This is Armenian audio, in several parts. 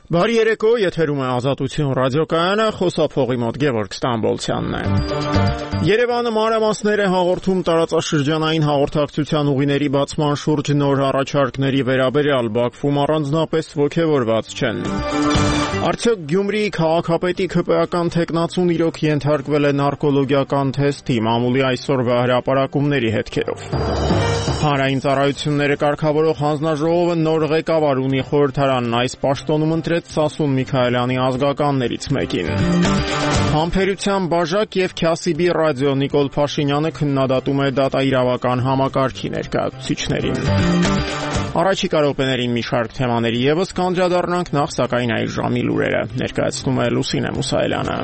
Բարի երեկո, եթերում է Ազատություն ռադիոկայանը, խոսափողի մոտ Գևորգ Ստամբոլցյանն է։ Երևանը մանրամասներ է հաղորդում տարածաշրջանային հաղորդակցության ուղիների բացման շուրջ նոր առաջարկների վերաբերյալ, Բաքվում առանձնապես ոգևորված չեն։ Արդյոք Գյումրիի քաղաքապետի ՔՊԱ-ական թեկնածուն իրոք ենթարկվել է նարկոլոգիական թեստի, մամուլի այսօրվա հրապարակումների հետքերով։ Հանրային ծառայությունները կարգավորող հանձնաժողովը նոր ղեկավար ունի, խորհրդարանն այս պաշտոնում ընտրեց Սասուն Միքայելյանի ազգականներից մեկին։ Համբերության բաժակ եւ Քյասիբի ռադիո Նիկոլ Փաշինյանը քննադատում է դատաիրավական համակարգի ներկայացուցիչներին։ Առաջիկա րոպեներին մի շարք թեմաների եւս կանդրադառնանք, նախ սակայն այս ժամի լուրերը ներկայացնում է Լուսինե Մուսայելյանը։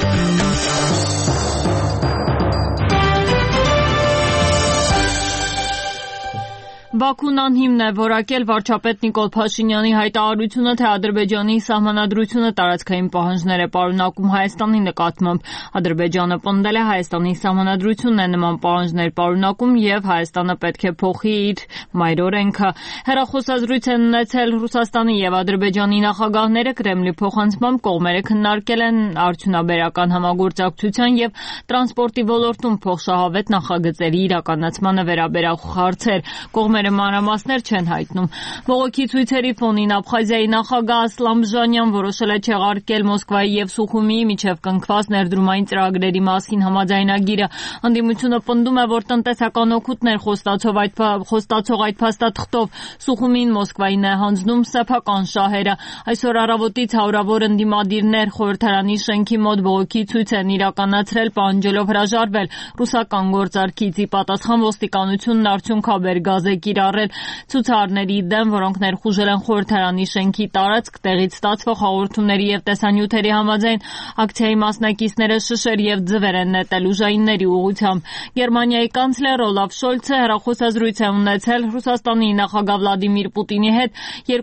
Բաքուն անհիմն է որակել վարչապետ Նիկոլ Փաշինյանի հայտարարությունը, թե Ադրբեջանի սահմանադրությունը տարածքային պահանջներ է պարունակում Հայաստանի նկատմամբ։ Ադրբեջանը պնդել է, Հայաստանի սահմանադրությունն է նման պահանջներ պարունակում եւ Հայաստանը պետք է փոխի իր մայրօրենքը։ Հեռախոսազրույց են ունեցել Ռուսաստանի եւ Ադրբեջանի նախագահները, Կրեմլի փոխանցմամբ կողմերը քննարկել են արդյունաբերական համագործակցության եւ տրանսպորտի ոլորտում փոխշահավետ նախագծերի իրականացմանը վերաբերող հարցեր։ Կողմերը մանրամասներ չեն հայտնում։ Բողոքի ցույցերի ֆոնին Աբխազիայի նախագահ Ասլան Բժանյան որոշել է չեղարկել Մոսկվայի եւ Սուխումիի միջև կնքված ներդրումային ծրագրերի մասին համաձայնագիրը։ Ընդդիմությունը պնդում է, որ տնտեսական օգուտներ խոստացող այդ փաստաթղթով Սուխումին Մոսկվային է հանձնում սեփական շահերը։ Այսօր առավոտից հարյուրավոր ընդդիմադիրներ խորհրդարանի շենքի մոտ բողոքի ցույց են իրականացրել, պահանջելով հրաժարվել ռուսական գործարքից։ Ի պատասխան ոստիկանությունն արդյունքաբեր գազ է կիրառել ցուցարարների դեմ, որոնք ներխուժել են խորհրդարանի շենքի տարածք, տեղից ստացվող հաղորդումների եւ տեսանյութերի համաձայն ակցիայի մասնակիցները շշեր եւ ձվեր են նետել ուժայինների ուղղությամբ։ Գերմանիայի կանցլեր Օլաֆ Շոլցը հեռախոսազրույց է ունեցել Ռուսաստանի նախագահ Վլադիմիր Պուտինի հետ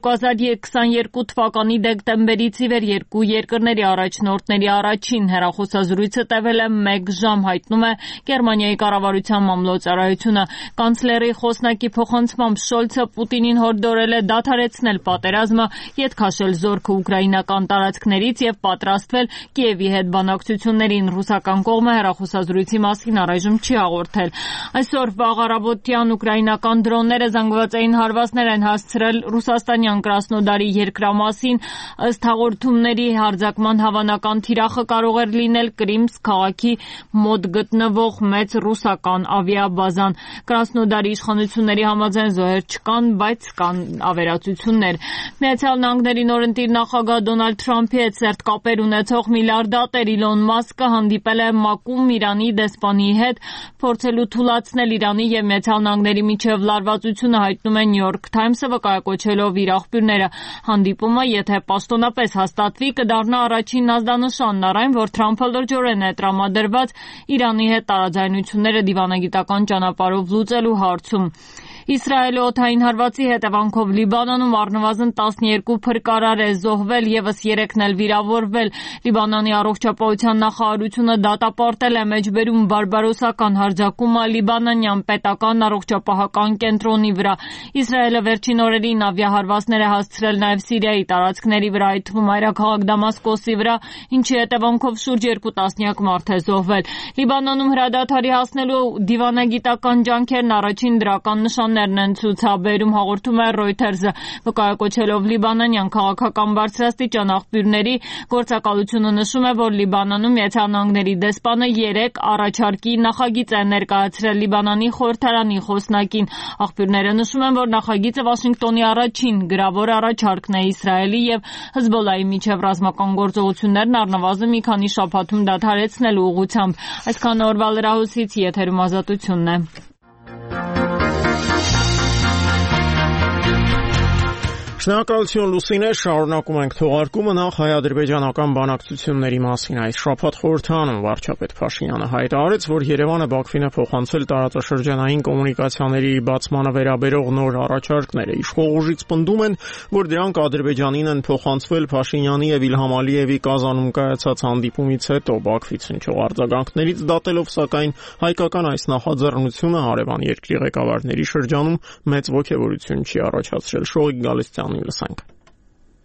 2022 թվականի դեկտեմբերից ի վեր երկու երկրների առաջնորդների առաջին հեռախոսազրույցը տևել է 1 ժամ, հայտնում է Գերմանիայի կառավարության մամլոյցարայությունը։ Կանցլերի խոսնակի փոխանցմամբ Շոլցը Պուտինին հորդորել է դադարեցնել պատերազմը, ետ քաշել զորքը ուկրաինական տարածքներից եւ պատրաստվել Կիևի հետ բանակցություններին։ Ռուսական կողմը հեռախոսազրույցի մասին առայժմ չի հաղորդել։ Այսօր վաղ առավոտյան ուկրաինական դրոնները զանգվածային հարվածներ են հասցրել ռուսաստանյան Կրասնոդարի երկրամասին։ Ըստ հաղորդումների հարձակման հավանական թիրախը կարող էր լինել Կրիմսկ քաղաքի մոտ գտնվող մեծ ռուսական ավիաբազան։ Կրասնոդարի իշխանությունների համաձայն զոհեր չկան, բայց կան ավերածություններ։ Միացյալ Նահանգների նորընտիր նախագահ Դոնալդ Թրամփի հետ սերտ կապեր ունեցող միլիարդատեր Իլոն Մասկը հանդիպել է ՄԱԿ-ում Իրանի դեսպանի հետ, փորձելու թուլացնել Իրանի եւ Միացյալ Նահանգների միջև լարվածությունը, հայտնում է New York Times-ը, վկայակոչելով իր աղբյուրները։ Հանդիպումը, եթե պաշտոնապես հաստատվի, կդառնա առաջին ազդանշանն առ այն, որ Թրամփը լրջորեն է տրամադրված Իրանի հետ տարաձայնությունները դիվանագիտական ճանապարհով լուծելու հարցում։ Իսրայելը օդային հարվածի հետևանքով Լիբանանում առնվազն 12 փրկարար է զոհվել, եւս 3-ն էլ վիրավորվել։ Լիբանանի առողջապահության նախարարությունը դատապարտել է մեջբերում բարբարոսական հարձակումը լիբանանյան պետական առողջապահական կենտրոնի վրա։ Իսրայելը վերջին օրերին ավիահարվածներ է հասցրել նաեւ Սիրիայի տարածքների վրա, այդ թվում մայրաքաղաք Դամասկոսի վրա, ինչի հետևանքով շուրջ 2 տասնյակ մարդ է զոհվել։ Լիբանանում հրադադարի հասնելու դիվանագիտական ջանքերն առաջին դրական նշաններն են ցուցաբերում, հաղորդում է Reuters-ը, վկայակոչելով լիբանանյան քաղաքական բարձրաստիճան աղբյուրների գործակալությունը նշում է, որ Լիբանանում Միացյալ Նահանգների դեսպանը 3 առաջարկի նախագիծ է ներկայացրել Լիբանանի խորհրդարանի խոսնակին։ Աղբյուրները նշում են, որ նախագիծը Վաշինգտոնի առաջին գրավոր առաջարկն է Իսրայելի եւ Հեզբոլլայի միջև ռազմական գործողություններն առնվազն մի քանի շաբաթում դադարեցնելու ուղղությամբ։ Այսքան օրվա լրահոսից եթերում Ազատությունն է։ Շնորհակալություն Լուսինե, շարունակում ենք թողարկումը, նախ հայ-ադրբեջանական բանակցությունների մասին։ Այս շաբաթ խորհրդարանում վարչապետ Փաշինյանը հայտարարեց, որ Երևանը Բաքվին է փոխանցել տարածաշրջանային կոմունիկացիաների բացմանը վերաբերող նոր առաջարկները։ Իշխող ուժից պնդում են, որ դրանք Ադրբեջանին են փոխանցվել Փաշինյանի եւ Իլհամ Ալիևի Կազանում կայացած հանդիպումից հետո։ Բաքվից հնչող արձագանքներից դատելով, սակայն հայկական այս նախաձեռնությունը հարևան երկրի ղեկավարների շրջանում մեծ ոգևորություն չի առաջացրել։ Շողիկ Գալստյանին լսենք։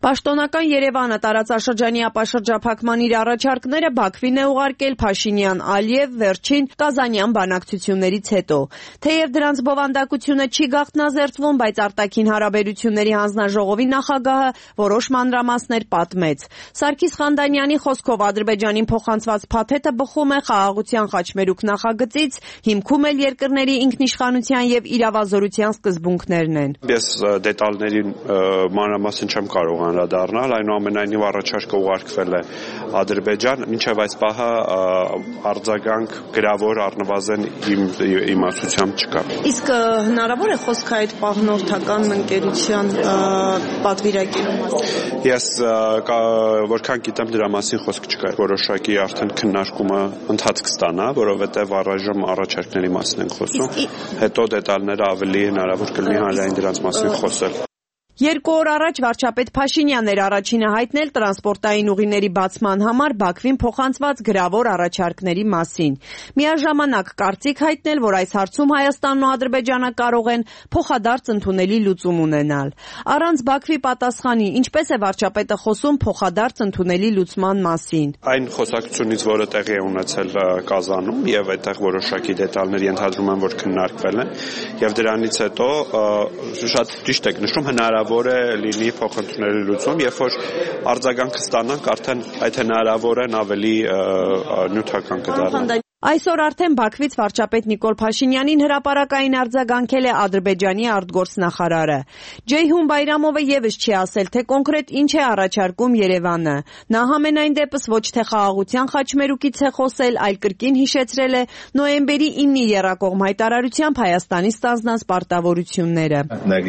Պաշտոնական Երևանը տարածաշրջանի ապաշրջափակման իր առաջարկները Բաքվին է ուղարկել Փաշինյան-Ալիև վերջին Կազանյան բանակցություններից հետո։ Թեև դրանց բովանդակությունը չի գաղտնազերծվում, բայց արտաքին հարաբերությունների հանձնաժողովի նախագահը որոշ մանրամասներ պատմեց։ Սարգիս Խանդանյանի խոսքով Ադրբեջանին փոխանցված փաթեթը բխում է խաղաղության խաչմերուկ նախագծից, հիմքում էլ երկրների ինքնիշխանության եւ իրավազորության սկզբունքներն են։ Ես դետալների մանրամասն չեմ կարող անդրադառնալ, այնուամենայնիվ առաջարկը ուղարկվել է Ադրբեջան, մինչև այս պահը արձագանք գրավոր առնվազն իմ իմացությամբ չկա։ Իսկ հնարավոր է խոսքը այդ պահնորդական ընկերության պատվիրակելու մասին։ Ես որքան գիտեմ դրա մասին խոսք չկա։ Որոշակի արդեն քննարկումը ընթացք ստանա, որովհետև առայժմ առաջարկների մասին ենք խոսում, հետո դետալները ավելի հնարավոր կլինի հանրային դրանց մասին խոսել։ 2 օր առաջ վարչապետ Փաշինյանն էր առաջինը հայտնել տրանսպորտային ուղիների բացման համար Բաքվին փոխանցված գրավոր առաջարկների մասին։ Միաժամանակ կարծիք հայտնել, որ այս հարցում Հայաստանն ու Ադրբեջանը կարող են փոխադարձ ընդունելի լուծում ունենալ։ Առանց Բաքվի պատասխանի, ինչպես է վարչապետը խոսում փոխադարձ ընդունելի լուծման մասին։ Այն խոսակցությունից, որը տեղի է ունեցել Կազանում եւ այդտեղ որոշակի դետալներ ենթադրում եմ, որ քննարկվել են, եւ դրանից հետո շատ ճիշտ եք նշում հնարավոր է լինի փոխընդունելի լուծում, երբ որ արձագանքը ստանանք, արդեն այդ հնարավորն ավելի նյութական կդառնա։ Այսօր արդեն Բաքվից վարչապետ Նիկոլ Փաշինյանին հրապարակային արձագանքել է Ադրբեջանի արտգործնախարարը։ Ջեյհուն Բայրամովը եւս չի ասել, թե կոնկրետ ինչ է առաջարկում Երևանը։ Նա համենայն դեպս ոչ թե խաղաղության խաչմերուկից է խոսել, այլ կրկին հիշեցրել է նոյեմբերի 9-ի եռակողմ հայտարարությամբ Հայաստանի ստանձնած պարտավորությունները։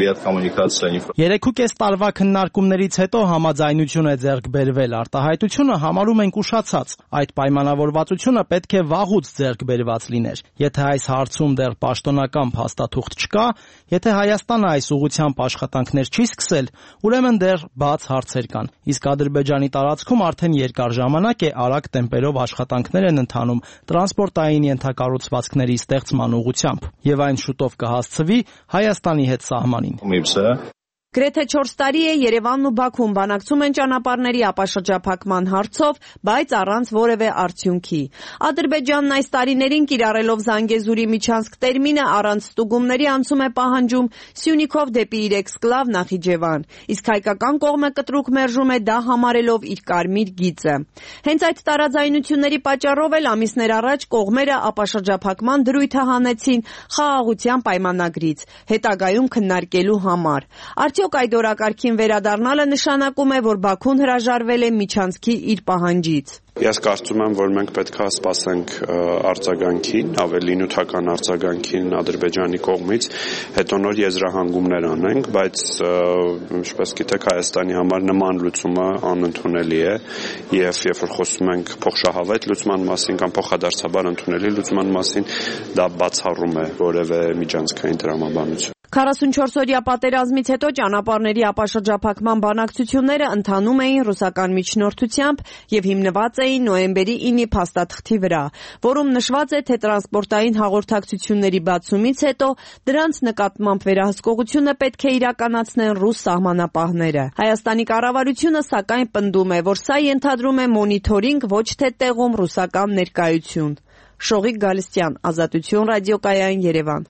3.5 տարվա քննարկումներից հետո համաձայնություն է ձեռք բերվել, արտահայտությունը համարում ենք ուշացած։ Այդ պայմանավորվածությունը պետք է վաղուց ձեռք բերված լիներ։ Եթե այս հարցում դեռ պաշտոնական փաստաթուղթ չկա, եթե Հայաստանը այս ուղղությամբ աշխատանքներ չի սկսել, ուրեմն դեռ բաց հարցեր կան։ Իսկ Ադրբեջանի տարածքում արդեն երկար ժամանակ է արագ տեմպերով աշխատանքներ են ընթանում տրանսպորտային ենթակառուցվածքների ստեղծման ուղղությամբ, եւ այն շուտով կհասցվի Հայաստանի հետ սահմանին։ Գրեթե 4 տարի է Երևանն ու Բաքուն բանակցում են ճանապարհների ապաշրջափակման հարցով, բայց առանց որևէ արդյունքի։ Ադրբեջանն այս տարիներին կիրառելով Զանգեզուրի միջանցք տերմինը առանց ստուգումների անցում է պահանջում Սյունիքով դեպի իր էքսկլավ Նախիջևան, իսկ հայկական կողմը կտրուկ մերժում է դա համարելով իր կարմիր գիծը։ Հենց այդ տարաձայնությունների պատճառով էլ ամիսներ առաջ կողմերը ապաշրջափակման դրույթը հանեցին խաղաղության պայմանագրից, հետագայում քննարկելու համար։ Արդյոք այդ օրակարգին վերադառնալը նշանակում է, որ Բաքուն հրաժարվել է միջանցքի իր պահանջից։ Ես կարծում եմ, որ մենք պետք է սպասենք արձագանքին, ավելի նյութական արձագանքին Ադրբեջանի կողմից, հետո նոր եզրահանգումներ անենք, բայց ինչպես գիտեք, Հայաստանի համար նման լուծումը անընդունելի է, եւ երբ որ խոսում ենք փոխշահավետ լուծման մասին կամ փոխադարձաբար ընդունելի լուծման մասին, դա բացառում է որևէ միջանցքային տրամաբանություն։ 44-օրյա պատերազմից հետո ճանապարհների ապաշրջափակման բանակցությունները ընթանում էին ռուսական միջնորդությամբ եւ հիմնված էին նոյեմբերի 9-ի փաստաթղթի վրա, որում նշված է, թե տրանսպորտային հաղորդակցությունների բացումից հետո դրանց նկատմամբ վերահսկողությունը պետք է իրականացնեն ռուս սահմանապահները։ Հայաստանի կառավարությունը սակայն պնդում է, որ սա ենթադրում է մոնիթորինգ, ոչ թե տեղում ռուսական ներկայություն։ Շողիկ Գալստյան, Ազատություն ռադիոկայան, Երևան։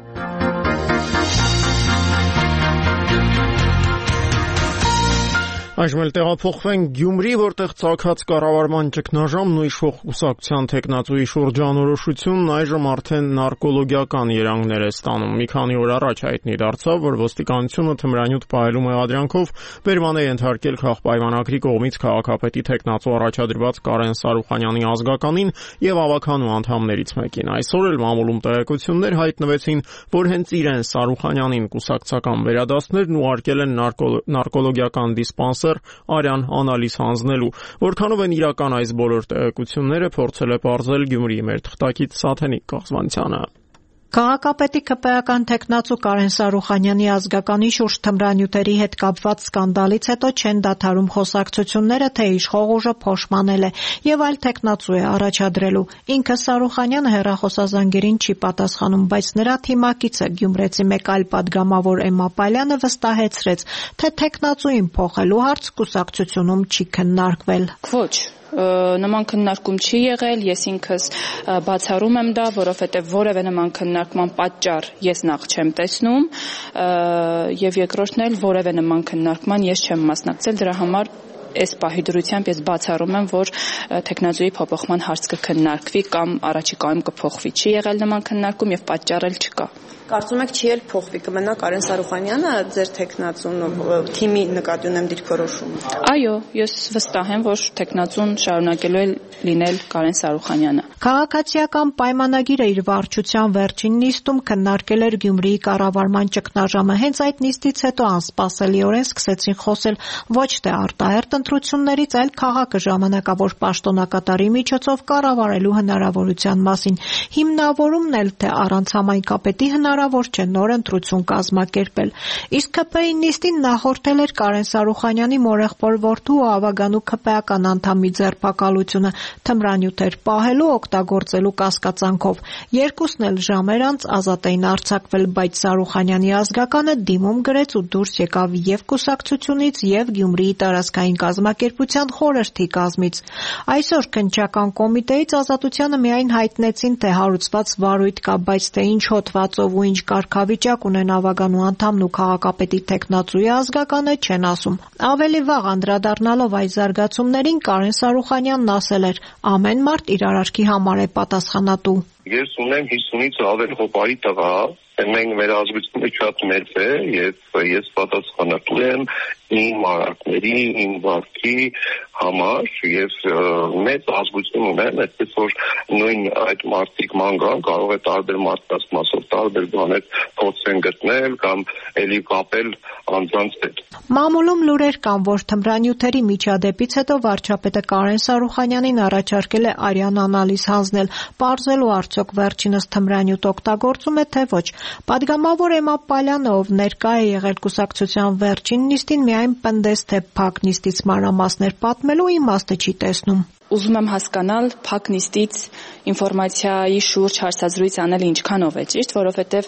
Այժմ էլ տեղափոխվենք Գյումրի, որտեղ ցակած կառավարման ճգնաժամն ու իշխող կուսակցության տեխնացուի շրջանորոշությունն այժմ արդեն նարկոլոգիական երանգներ է ստանում։ Մի քանի օր առաջ հայտնի դարձավ, որ ոստիկանությունը թմրանյութ պահելու մեղադրանքով բերման է ենթարկել քաղաքապայմանագրի կողմից քաղաքապետի տեխնացու առաջադրված Կարեն Սարուխանյանի ազգականին եւ ավականու անդամներից մեկին։ Այսօր էլ մամուլում տեղեկություններ հայտնվեցին, որ հենց իրեն Սարուխանյանին կուսակցական վերադասներն ուղարկել են նարկոլոգիական դիսպանսեր արյան անալիզ հանձնելու։ Որքանով են իրական այս բոլոր տեղեկությունները, փորձել է պարզել Գյումրիի մեր թղթակից Սաթենիկ Կաղզվանցյանը։ Քաղաքապետի ԿՊ-ական թեկնածու Կարեն Սարուխանյանի ազգականի շուրջ թմրանյութերի հետ կապված սկանդալից հետո չեն դադարում խոսակցությունները, թե իշխող ուժը փոշմանել է եւ այլ թեկնածու է առաջադրելու։ Ինքը Սարուխանյանը հեռախոսազանգերին չի պատասխանում, բայց նրա թիմակիցը գյումրեցի մեկ այլ падգամավոր Էմմա Պալյանը վստահեցրեց, թե թեկնածուին փոխելու հարց կուսակցությունում չի քննարկվել։ Ոչ, նման քննարկում չի եղել, ես ինքս բացառում եմ դա, որովհետև որևէ նման քննարկման պատճառ ես նախ չեմ տեսնում եւ երկրորդն էլ որևէ նման քննարկման ես չեմ մասնակցել, դրա համար այս պահի դրությամբ ես բացառում եմ, որ թեկնածուի փոփոխման հարց կքննարկվի կամ առաջիկայում կփոխվի։ Չի եղել նման քննարկում եւ պատճառ էլ չկա։ Կարծում եք չի էլ փոխվի, կմնա Կարեն Սարուխանյանը ձեր թեկնածուն թիմի նկատի ունեմ դիրքորոշումը։ Այո, ես վստահ եմ, որ թեկնածուն շարունակելու է լինել Կարեն Սարուխանյանը։ Քաղաքացիական պայմանագիրը իր վարչության վերջին նիստում քննարկել էր Գյումրիի կառավարման ճգնաժամը։ Հենց այդ նիստից հետո անսպասելիորեն սկսեցին խոսել ոչ թե արտահերթ ընտրություններից, այլ քաղաքը ժամանակավոր պաշտոնակատարի միջոցով կառավարելու հնարավորության մասին։ Հիմնավորումն էլ թե առանց համայնքապետի հնարավոր չէ նոր ընտրություն կազմակերպել։ Իսկ ԿՊ-ի նիստին նախորդել էր Կարեն Սարուխանյանի մորեղբոր որդու ու ավագանու ԿՊ-ական անդամի ձերբակալությունը թմրանյութեր պահելու օգտագործելու կասկածանքով։ Երկուսն էլ ժամեր անց ազատ էին արձակվել, բայց Սարուխանյանի ազգականը դիմում գրեց ու դուրս եկավ եւ կուսակցությունից եւ Գյումրիի տարածքային կազմակերպության խորհրդի կազմից։ Այսօր քննչական կոմիտեից Ազատությանը միայն հայտնեցին, թե հարուցված վարույթ կա, բայց թե ինչ հոդվածով ու ինչ կարգավիճակ ունեն ավագանու անդամն ու քաղաքապետի թեկնածուի ազգականը չեն ասում։ Ավելի վաղ անդրադառնալով այս զարգացումներին Կարեն Սարուխանյանն ասել էր. ամեն մարդ իր արարքի համար է պատասխանատու։ Ես ունեմ 50-ից ավել հոպայի տղա, մենք մեր ազգությունը շատ մեծ է եւ ես պատասխանատու եմ իմ արարքների, իմ վարքի համար եւ մեծ ազգություն ունեմ, այսպես որ նույն այդ մարդիկ ման գան, կարող է տարբեր մարդկանց մասով տարբեր բաներ փորձեն գտնել կամ էլի կապել անձանց հետ։ Մամուլում լուրեր կան, որ թմրանյութերի միջադեպից հետո վարչապետը Կարեն Սարուխանյանին առաջարկել է արյան անալիզ հանձնել, պարզելու արդյոք վերջինս թմրանյութ օգտագործում է, թե ոչ։ Պատգամավոր Էմմա Պալյանը, ով ներկա է եղել կուսակցության վերջին նիստին, միայն պնդեց, թե փակ նիստից մանրամասներ պատմելու իմաստը չի տեսնում։ Ուզում եմ հասկանալ փակ նիստից ինֆորմացիայի շուրջ հարցազրույց անել ինչքանով է ճիշտ, որովհետև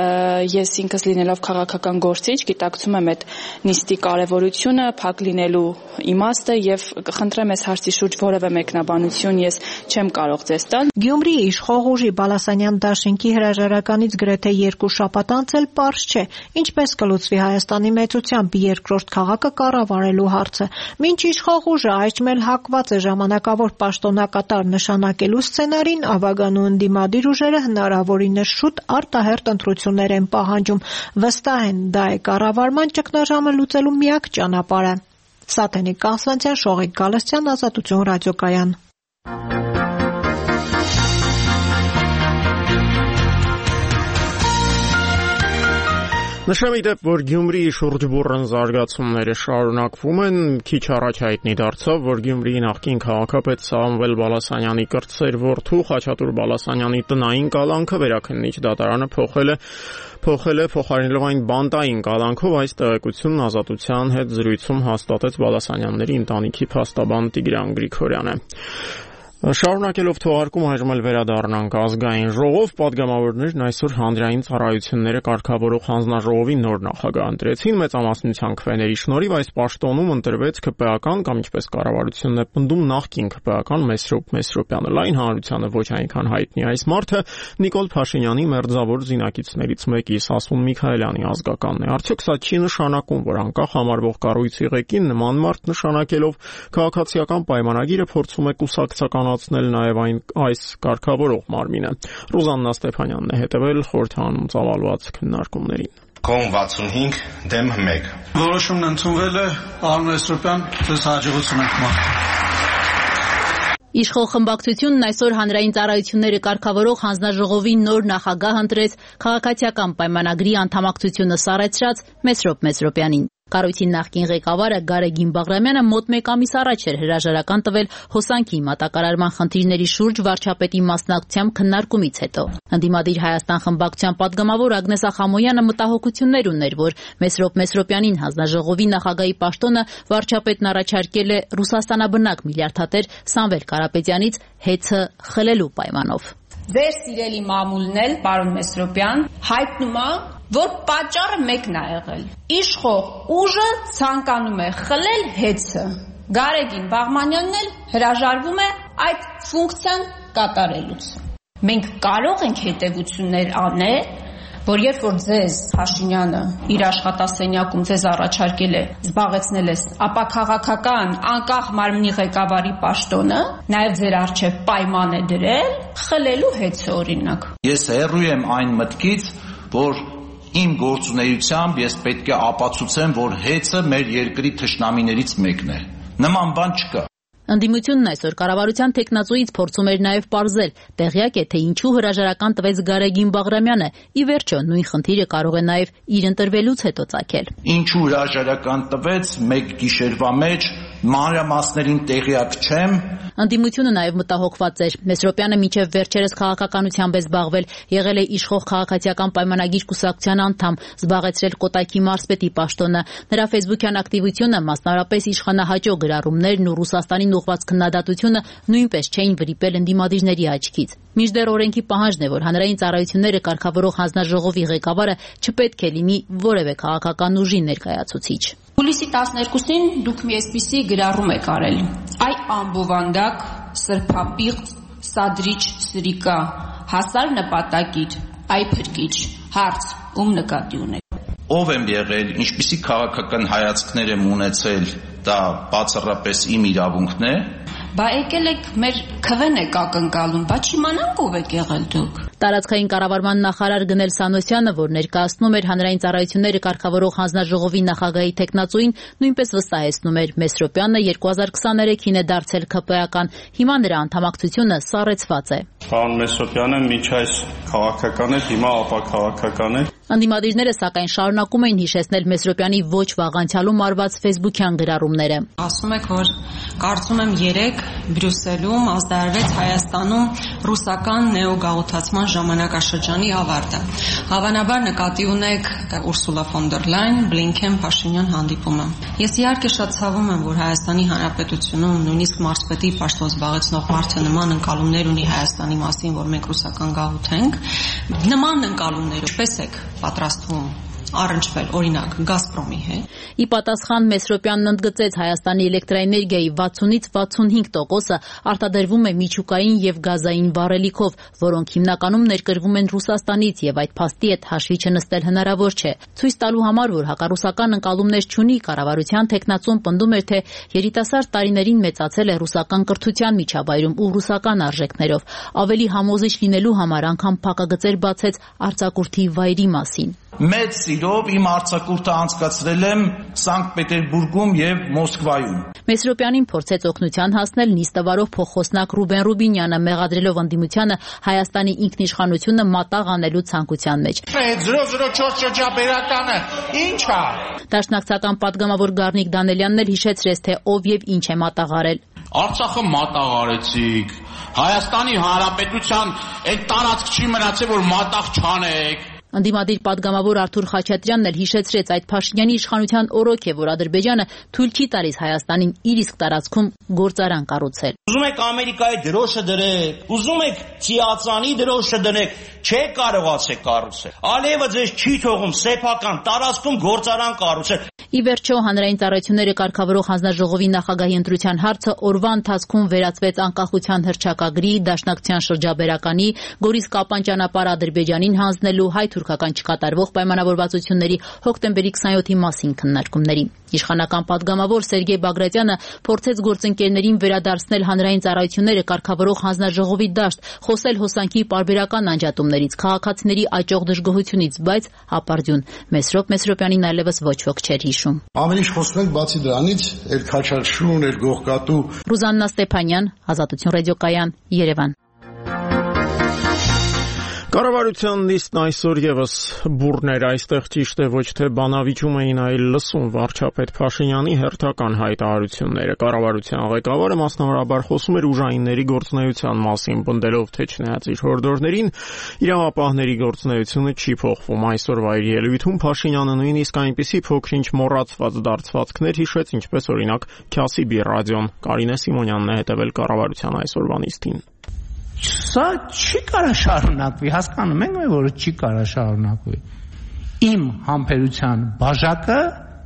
ես ինքս լինելով քաղաքական գործիչ գիտակցում եմ այդ նիստի կարևորությունը, փակ լինելու իմաստը եւ կխնդրեմ այս հարցի շուրջ որևէ մեկնաբանություն ես չեմ կարող ձեզ տալ։ Գյումրիի իշխող ուժի Բալասանյան դաշինքի հրաժարականից գրեթե 2 շաբաթ անց էլ պարզ չէ, ինչպես կլուծվի Հայաստանի մեծությամբ երկրորդ քաղաքը կառավարելու հարցը։ Մինչ իշխող ուժը այժմ էլ հակված է ժամանակավոր պաշտոնակատար նշանակելու սցենարին, ավագանու ընդդիմադիր ուժերը հնարավորինս շուտ արտահերթ ընտրություններ են պահանջում։ Վստահ են, դա է կառավարման ճգնաժամը լուծելու միակ ճանապարհը։ Սաթենիկ Կանստանցյան, Շողիկ Գալստյան, Ազատություն ռադիոկայան։ Նշեմ ի դեպ, որ Գյումրիի շուրջ բուռն զարգացումները շարունակվում են, քիչ առաջ հայտնի դարձավ, որ Գյումրիի նախկին քաղաքապետ Սամվել Բալասանյանի կրտսեր որդու Խաչատուր Բալասանյանի տնային կալանքը վերաքննիչ դատարանը փոխել է փոխարինելով այն բանտային կալանքով։ Այս տեղեկությունն Ազատության հետ զրույցում հաստատեց Բալասանյանների ընտանիքի փաստաբան Տիգրան Գրիգորյանը։ Շարունակելով թողարկում այժմ էլ վերադառնանք ազգային ժողով, падգամավորներն այսօր հանրային ծառայությունները կարգավորող հանձնաժողովի նոր նախագահ ընտրեցին։ Մեծամասնության քվեների շնորհիվ այս պաշտոնում ընտրվեց ԿՊ-ական կամ ինչպես կառավարությունն է պնդում նախկին ԿՊ-ական Մեսրոպ Մեսրոպյանը։ Լայն հանրությանը ոչ այնքան հայտնի այս մարդը Նիկոլ Փաշինյանի մերձավոր զինակիցներից մեկի Սասուն Միքայելյանի ազգականն է։ Արդյոք սա չի նշանակում, որ անկախ համարվող կառույցի ղեկին նման մարդ նշանակելով քաղաքացիական պայմանագիրը փորձում է կուսակցական նաև այս կարգավորող մարմինը։ Ռուզաննա Ստեփանյանն է հետևել խորհրդանում ծավալված քննարկումներին։ Կոմ 65 դեմ 1։ Որոշումն ընդունվել է, պարոն Մեսրոպյան, ձեզ հաջողություն ենք մաղթում։ Իշխող խմբակցությունն այսօր հանրային ծառայությունները կարգավորող հանձնաժողովի նոր նախագահ ընտրեց քաղաքացիական պայմանագրի անդամակցությունը սառեցրած Մեսրոպ Մեսրոպյանին։ Կառույցի նախկին ղեկավարը Գարեգին Բաղրամյանը մոտ 1 ամիս առաջ էր հրաժարական տվել հոսանքի մատակարարման խնդիրների շուրջ վարչապետի մասնակցությամբ քննարկումից հետո։ Ընդդիմադիր Հայաստան խմբակցության պատգամավոր Ագնես Ախամոյանը մտահոգություններ ուներ, որ Մեսրոպ Մեսրոպյանին հանձնաժողովի նախագահի պաշտոնը վարչապետն առաջարկել է Ռուսաստանաբնակ միլիարդատեր Սամվել Կարապետյանից հեծը խլելու պայմանով։ Ձեր սիրելի մամուլն էլ, պարոն Մեսրոպյան, հայտնում է, որ պատճառը մեկն է եղել։ Իշխող ուժը ցանկանում է խլել հեծը։ Գարեգին Բաղրամյանն էլ հրաժարվում է այդ ֆունկցիան կատարելուց։ Մենք կարող ենք հետևություններ անել, որ երբ որ ձեզ Փաշինյանը իր աշխատասենյակում ձեզ առաջարկել է զբաղեցնել ես, ապա քաղաքական անկախ մարմնի ղեկավարի պաշտոնը, նաև ձեր առջև պայման է դրել խլելու հեծը օրինակ։ Ես հեռու եմ այն մտքից, որ իմ գործունեությամբ ես պետք է ապացուցեմ, որ հեծը մեր երկրի թշնամիներից մեկն է։ Նման բան չկա։ Ընդդիմությունն այսօր կառավարության տեխնացուից փորձում էր նաև պարզել, տեղյակ է, թե ինչու հրաժարական տվեց Գարեգին Բաղրամյանը, ի վերջո նույն խնդիրը կարող է նաև իր ընտրվելուց հետո ծագել։ Ինչու հրաժարական տվեց, մեկ գիշերվա մեջ մանրամասներին տեղյակ չեմ։ Ընդդիմությունը նաև մտահոգված էր։ Մեսրոպյանը մինչև վերջերս քաղաքականությամբ է զբաղվել, եղել է իշխող քաղաքացիական պայմանագիր կուսակցության անդամ, զբաղեցրել Կոտայքի մարզպետի պաշտոնը։ Նրա ֆեյսբուքյան ակտիվությունը, մասնավորապես իշխանահաճո գրառումներն ու Ռուսաստանին ուղղված քննադատությունը նույնպես չէին վրիպել ընդդիմադիրների աչքից։ Մինչդեռ օրենքի պահանջն է, որ հանրային ծառայությունները կարգավորող հանձնաժողովի ղեկավարը չպետք է լինի որևէ քաղաքական ուժի ներկայացուցիչ։ Հուլիսի 12-ին դուք մի այսպիսի գրառում եք արել. Այ ամբովանդակ, սրբապիղծ, սադրիչ սրիկա, հասար նպատակիր, այ փրկիչ, հարց, ում նկատի ունեք։ Ով եմ եղել, ինչպիսի քաղաքական հայացքներ եմ ունեցել, դա բացառապես իմ իրավունքն է։ Բա եկել եք մեր քվեն եք ակնկալում, բա չիմանանք ով եք եղել դուք։ Տարածքային կառավարման նախարար Գնել Սանոսյանը, որ ներկայացնում էր հանրային ծառայությունները կարգավորող հանձնաժողովի նախագահի տեխնացուին, նույնպես վստահեցնում էր Մեսրոպյանը 2023-ին է դարձել ՔՊ-ական, հիմա նրա անդամակցությունը սառեցված է։ Պարոն Մեսրոպյանը միջ այս քաղաքական է, հիմա ապաքաղաքական է։ Ընդդիմադիրները սակայն շարունակում էին հիշեցնել Մեսրոպյանի ոչ վաղ անցյալում արված ֆեյսբուքյան գրառումները։ Ասում եք, որ կարծում եմ 3 Բրյուսելում ազդարարվեց Հայաստանում ռուսական նեոգաղութացման ժամանակաշրջանի ավարտը։ Հավանաբար նկատի ունեք Ուրսուլա ֆոն դեր Լայն, Բլինքեն, Փաշինյան հանդիպումը։ Ես իհարկե շատ ցավում եմ, որ Հայաստանի Հանրապետությունում նույնիսկ մարզպետի պաշտոն զբաղեցնող մարդը նման ընկալումներ ունի Հայաստանի մասին, որ մենք ռուսական գաղութ ենք։ Նման ընկալումներ ինչպես եք պատրաստվում առնչվել օրինակ Գազպրոմի հետ։ Ի պատասխան Մեսրոպյանն ընդգծեց Հայաստանի էլեկտրաէներգիայի 60-ից 65%-ը արտադրվում է միջուկային եւ գազային վառելիքով, որոնք հիմնականում ներկրվում են Ռուսաստանից եւ այդ փաստի հետ հաշվի չնստել հնարավոր չէ։ Ցույց տալու համար, որ հակառուսական ընկալումներ չունի, կառավարության տեխնացուն պնդում էր, թե երիտասարդ տարիներին մեծացել է ռուսական կրթության միջավայրում ու ռուսական արժեքներով։ Ավելի համոզիչ լինելու համար անգամ փակագծեր բացեց արձակուրդի վայրի մասին։ Մեծ սիրով իմ արձակուրդը անցկացրել եմ Սանկտ Պետերբուրգում եւ Մոսկվայում։ Մեսրոպյանին փորձեց օգնության հասնել նիստավարող փոխոսնակ Ռուբեն Ռուբինյանը, մեղադրելով ընդդիմությանը Հայաստանի ինքնիշխանությունը մատաղ անելու ցանկության մեջ։ 004 շրջաբերականը ի՞նչ է։ Դաշնակցական պատգամավոր Գառնիկ Դանելյանն էլ հիշեցրեց, թե ով եւ ինչ է մատաղ արել։ Արցախը մատաղ արեցիք։ Հայաստանի Հանրապետության այդ տարածք չի մնացել, որ մատաղ չանեք։ Ընդդիմադիր պատգամավոր Արթուր Խաչատրյանն էլ հիշեցրեց այդ Փաշինյանի իշխանության օրոք է, որ Ադրբեջանը թույլ չի տալիս Հայաստանին իր իսկ տարածքում գործարան կառուցել։ Ուզում եք Ամերիկայի դրոշը դրեք, ուզում եք Թիացանի դրոշը դրեք, չեք կարողացեք կառուցել։ Ալիևը ձեզ չի թողում սեփական տարածքում գործարան կառուցել։ Ի վերջո հանրային ծառայությունները կարգավորող հանձնաժողովի նախագահի ընտրության հարցը օրվա ընթացքում վերածվեց անկախության հռչակագրի, Դաշնակցության շրջաբերականի, Գորիս Կապան ճանապարհ Ադրբեջանին հանձնելու, հայ-թուրքական չկատարվող պայմանավորվածությունների հոկտեմբերի 27-ի մասին քննարկումների։ Իշխանական պատգամավոր Սերգեյ Բագրատյանը փորձեց գործընկերներին վերադարձնել հանրային ծառայությունները կարգավորող հանձնաժողովի դաշտ, խոսել հոսանքի պարբերական անջատումներից, քաղաքացիների աճող դժգոհությունից, բայց հապարդյուն։ Մեսրոպ Մեսրոպյանին այլևս ոչ ոք չէր հիշում։ Ամեն ինչ խոսում ենք բացի դրանից, էլ քաչարշուն, էլ գողկատու։ Ռուզաննա Ստեփանյան, Ազատություն ռադիոկայան, Երևան։ Կառավարության նիստն այսօր եւս բուրն էր, այստեղ ճիշտ է ոչ թե բանավիճում էին, այլ լսում վարչապետ Փաշինյանի հերթական հայտարարությունները։ Կառավարության ղեկավարը մասնավորաբար խոսում էր ուժայինների գործունեության մասին, պնդելով, թե չնայած իր հորդորներին, իրավապահների գործունեությունը չի փոխվում։ Այսօրվա իր ելույթում Փաշինյանը նույնիսկ այնպիսի փոքր-ինչ մոռացված դարձվածքներ հիշեց, ինչպես օրինակ Քյասիբի ռադիոն։ Կարինե Սիմոնյանն է հետևել կառավարության այսօրվա նիստին։ Սա չի կարա շարունակվի, հասկանում ենք, որ չի կարա շարունակվի։ Իմ համբերության բաժակը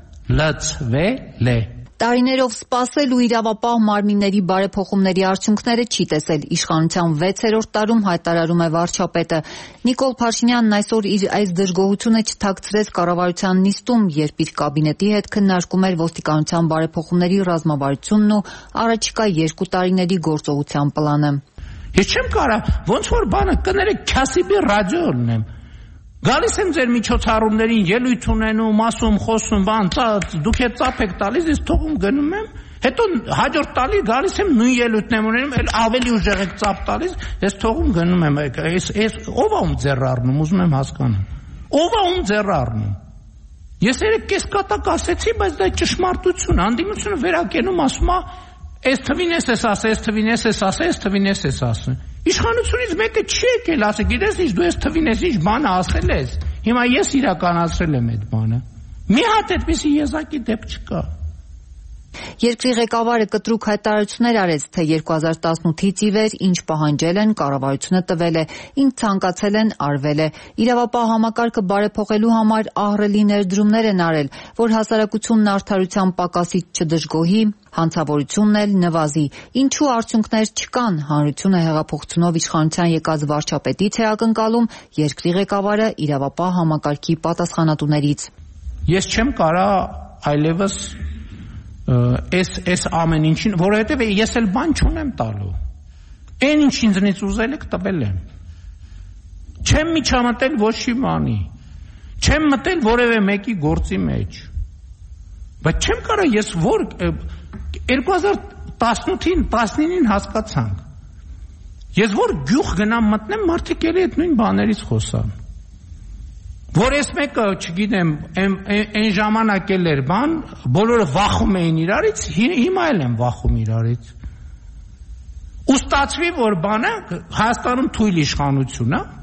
լցվել է։ Տարիներով սպասել ու իրավապահ մարմինների բարեփոխումների արդյունքները չի տեսել։ Իշխանության 6-րդ տարում հայտարարում է վարչապետը։ Նիկոլ Փաշինյանն այսօր իր այս դժգոհությունը չթաքցրեց կառավարության նիստում, երբ իր կաբինետի հետ քննարկում էր ոստիկանության բարեփոխումների ռազմավարությունն ու առաջիկա 2 տարիների գործողության պլանը։ Ես չեմ կարա, ոնց որ բանը կներեք Քյասիբի ռադիոն եմ։ Գալիս եմ ձեր միջոցառումներին, ելույթ ունենում, ասում, խոսում, բան, դուք հետ ծափ եք տալիս, ես թողում գնում եմ, հետո հաջորդ տարի գալիս եմ նույն ելույթն եմ ունենում, էլ ավելի ուժեղ եք ծափ տալիս, ես թողում գնում եմ, այս ով է ում ձեռ առնում, ուզում եմ հասկանալ։ Ով է ում ձեռ առնում։ Ես երեք կեսկատակ ասեցի, բայց դա ճշմարտություն, անդիմությունը վերակենում ասում է Այս թվին ես ասա, այս թվին ես ասա, այս թվին ես ասա։ Իշխանությունից մեկը չի եկել, ասի, գիտես ինչ, դու այս թվին ես ինչ բանը ասել ես։ Հիմա ես իրականացրել եմ այդ բանը։ Մի հատ այդպիսի եզակի դեպք չկա։ Երկրի ղեկավարը կտրուկ հայտարարություններ արեց, թե 2018-ից ի վեր ինչ պահանջել են, կառավարությունը տվել է, ինչ ցանկացել են, արվել է։ Իրավապահ համակարգը բարեփոխելու համար ահռելի ներդրումներ են արել, որ հասարակությունն արդարության պակասից չդժգոհի, հանցավորությունն էլ նվազի։ Ինչու արդյունքներ չկան, հանրությունը հեղափոխությունով իշխանության եկած վարչապետից է ակնկալում երկրի ղեկավարը իրավապահ համակարգի պատասխանատուներից։ Ես չեմ կարա այլևս այս ամեն ինչին, որովհետև ես էլ բան չունեմ տալու։ Այն ինչ ինձնից ուզել եք տվել եմ։ Չեմ միջամտել ոչ մի բանի։ Չեմ մտել որևէ մեկի գործի մեջ։ Բայց չեմ կարա ես որ 2018-ին 19-ին հասկացանք։ Ես որ գյուղ գնամ մտնեմ, մարդիկ ելի այդ նույն բաներից խոսան։ Որ ես մեկը, չգիտեմ, այն ժամանակ էլ էր բան, բոլորը վախում էին իրարից, հիմա էլ են վախում իրարից։ Ու ստացվի, որ բանը Հայաստանում թույլ իշխանություն է։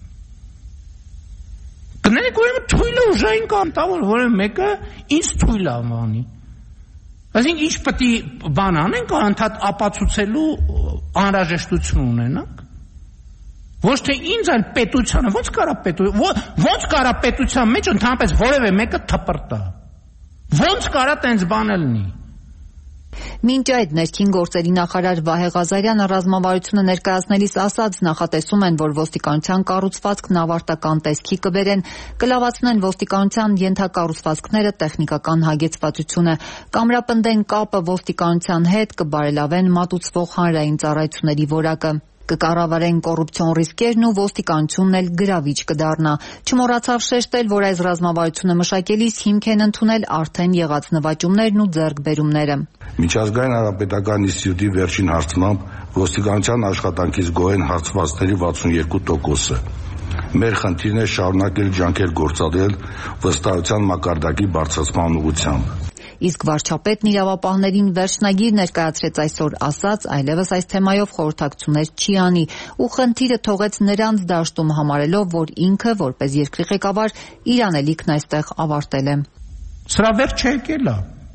Կներեք, ուրեմն թույլը ուժային կանտա, որ մեկը ինձ թույլ է անի։ Այսինքն ինչ պետք է բան անենք, անդադ ապացուցելու անհրաժեշտություն ունենանք։ Ոչ թե ինձ այլ պետությանը, ոնց կարա պետության մեջ ընդհանրապես որևէ մեկը թպրտա։ Ոնց կարա տենց բան լինի։ Մինչ այդ ներքին գործերի նախարար Վահե Ղազարյանը ռազմավարությունը ներկայացնելիս ասաց, նախատեսում են, որ ոստիկանության կառուցվածքն ավարտական տեսքի կբերեն, կլավացնեն ոստիկանության ենթակառուցվածքները, տեխնիկական հագեցվածությունը, կամրապնդեն կապը ոստիկանության հետ, կբարելավեն մատուցվող հանրային ծառայությունների որակը։ Կկառավարեն կոռուպցիոն ռիսկերն ու ոստիկանությունն էլ գրավիչ կդառնա։ Չմոռացավ շեշտել, որ այս ռազմավարությունը մշակելիս հիմք են ընդունել արդեն եղած նվաճումներն ու ձեռքբերումները։ Միջազգային հանրապետական ինստիտուտի վերջին հարցմամբ ոստիկանության աշխատանքից գոհ են հարցվածների 62%-ը։ Մեր խնդիրն է շարունակել ջանքեր գործադրել վստահության մակարդակի բարձրացման ուղղությամբ։ Իսկ վարչապետն իրավապահներին վերջնագիր ներկայացրեց այսօր, ասաց, այլևս այս թեմայով խորհրդակցություններ չի անի ու խնդիրը թողեց նրանց դաշտում, համարելով, որ ինքը որպես երկրի ղեկավար իր անելիքն այստեղ ավարտել է։ Սրա վերջը եկել է։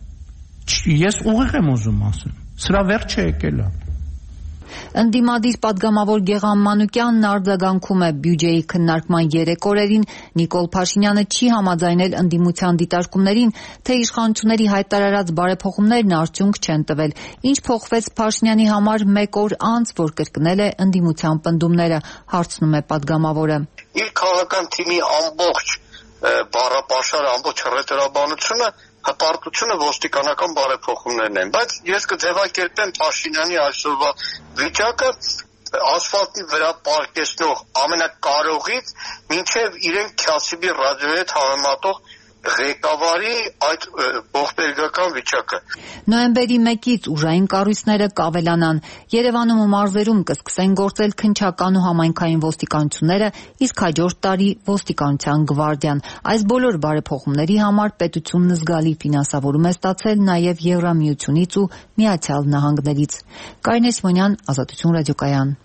Ես ուղիղ եմ ուզում ասեմ։ Սրա վերջը եկել է։ Ընդդիմադիր պատգամավոր Գեղամ Մանուկյանն արձագանքում է բյուջեի քննարկման 3 օրերին Նիկոլ Փաշինյանը չի համաձայնել ընդդիմության դիտարկումներին, թե իշխանությունների հայտարարած բարեփոխումներն արդյունք չեն տվել։ Ինչ փոխվեց Փաշինյանի համար 1 օր անց, որ կրկնել է ընդդիմության պնդումները, հարցնում է պատգամավորը։ Իր քաղաքական թիմի ամբողջ բառապաշարը, ամբողջ հռետորաբանությունը հպարտությունը ոստիկանական բարեփոխումներն են, բայց ես կձևակերպեմ Փաշինյանի այսօրվա վիճակը ասֆալտի վրա պարկեսնող ամենակարողից մինչև իրեն Քյասիբի ռադիոյի հետ համեմատող ղեկավարի այդ ողբերգական վիճակը։ Նոյեմբերի 1-ից ուժային կառույցները կավելանան։ Երևանում ու մարզերում կսկսեն գործել քննչական ու համայնքային ոստիկանությունները, իսկ հաջորդ տարի ոստիկանության գվարդիան։ Այս բոլոր բարեփոխումների համար պետությունն զգալի ֆինանսավորում է ստացել նաև Եվրամիությունից ու Միացյալ Նահանգներից։ Կարինե Սիմոնյան, Ազատություն ռադիոկայան։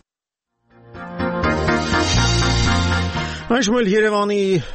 Այժմ էլ Երևանի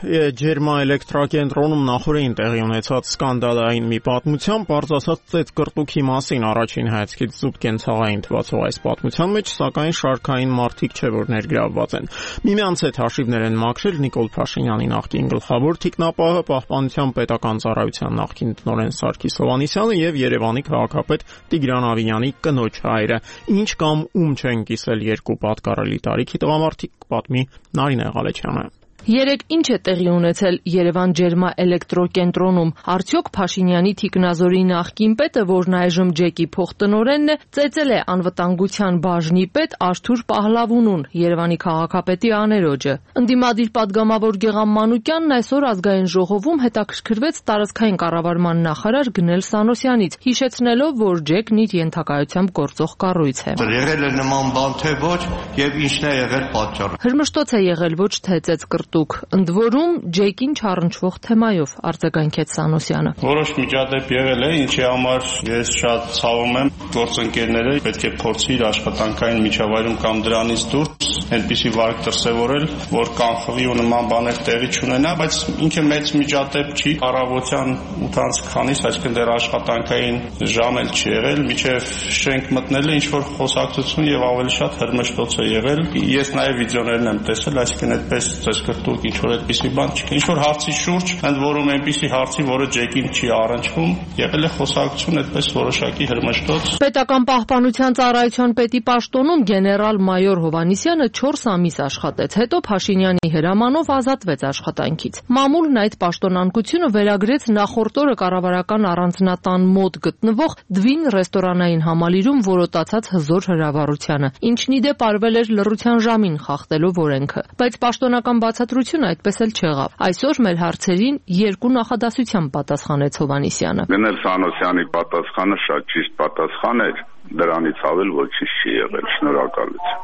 ջերմաէլեկտրակենտրոնում նախորդին տեղի ունեցած սկանդալային մի պատմությամբ բարձրացած ծեծկռտուքի մասին առաջին հայացքից զուտ կենցաղային թվացող այս պատմության մեջ, սակայն շարքային մարդիկ չէ, որ ներգրավված են։ Միմյանց հետ հաշիվներ են մաքրել Նիկոլ Փաշինյանի նախկին գլխավոր թիկնապահը, Պահպանության պետական ծառայության նախկին տնօրեն Սարգիս Հովհաննիսյանը եւ Երևանի քաղաքապետ Տիգրան Ավինյանի կնոջ հայրը։ Ինչ կամ ում չեն կիսել երկու պատկառելի տարիքի տղամարդիկ, պատմի Նարինե Ղալեչյանը։ Երեկ ինչ է տեղի ունեցել Երևան ջերմաէլեկտրոկենտրոնում։ Արդյոք Փաշինյանի թիկնազորի նախկին պետը, որն այժմ ջեկի փոխտնօրենն է, ծեծել է անվտանգության բաժնի պետ Արթուր Պահլավունուն, Երևանի քաղաքապետի աներոջը։ Ընդդիմադիր падգամավոր Գեղամ Մանուկյանն այսօր ազգային ժողովում հետաքրքրվեց տարածքային կառավարման նախարար Գնել Սանոսյանից, հիշեցնելով, որ ջեկն իր ենթակայությամբ գործող կառույց է։ Եղել է նման բան թե ոչ, եւ ինչն է եղել պատճառը։ Հրմշտոց է եղել ոչ թե ծեծկռտուք, ընդ որում ջեկին չառնչվող թեմայով, արձագանքեց Սանոսյանը։ Որոշ միջադեպ եղել է, ինչի համար ես շատ ցավում եմ, գործընկերները պետք է փորձի իր աշխատանքային միջավայրում կամ դրանից դուրս այնպիսի վարք դրսևորել, որ կանխվի ու նման բաներ տեղի չունենա, բայց ինքը մեծ միջադեպ չի, առավոտյան 8:20, այսինքն դեռ աշխատանքային ժամ էլ չի եղել, մինչև շենք մտնելը ինչ որ խոսակցություն եւ ավելի շատ հրմշտոց է եղել։ Ես նաեւ վիդեոներն եմ տեսել, այսինքն այդպես ծեծկռտուք ինչ որ այդպիսի բան չկա։ Ինչ որ հարցի շուրջ, ընդ որում այնպիսի հարցի, որը ջեկին չի առնչվում, եղել է խոսակցություն, այդպես որոշակի հրմշտոց։ Պետական պահպանության ծառայության պետի պաշտոնում գեներալ-մայոր Հովհաննիսյանը 4 ամիս աշխատեց, հետո Փաշինյանի հրամանով ազատվեց աշխատանքից։ Մամուլն այդ պաշտոնանկությունը վերագրեց նախորդ օրը կառավարական առանձնատան մոտ գտնվող Դվին ռեստորանային համալիրում որոտացած հզոր հրավառությանը, ինչն ի դեպ արվել էր լռության ժամին խախտելով օրենքը։ Բայց պաշտոնական բացատրությունը այդպես էլ չեղավ։ Այսօր մեր հարցերին երկու նախադասությամբ պատասխանեց Հովհաննիսյանը։ Գնել Սանոսյանի պատասխանը շատ ճիշտ պատասխան էր, դրանից ավել ոչինչ չի եղել։ Շնորհակալություն։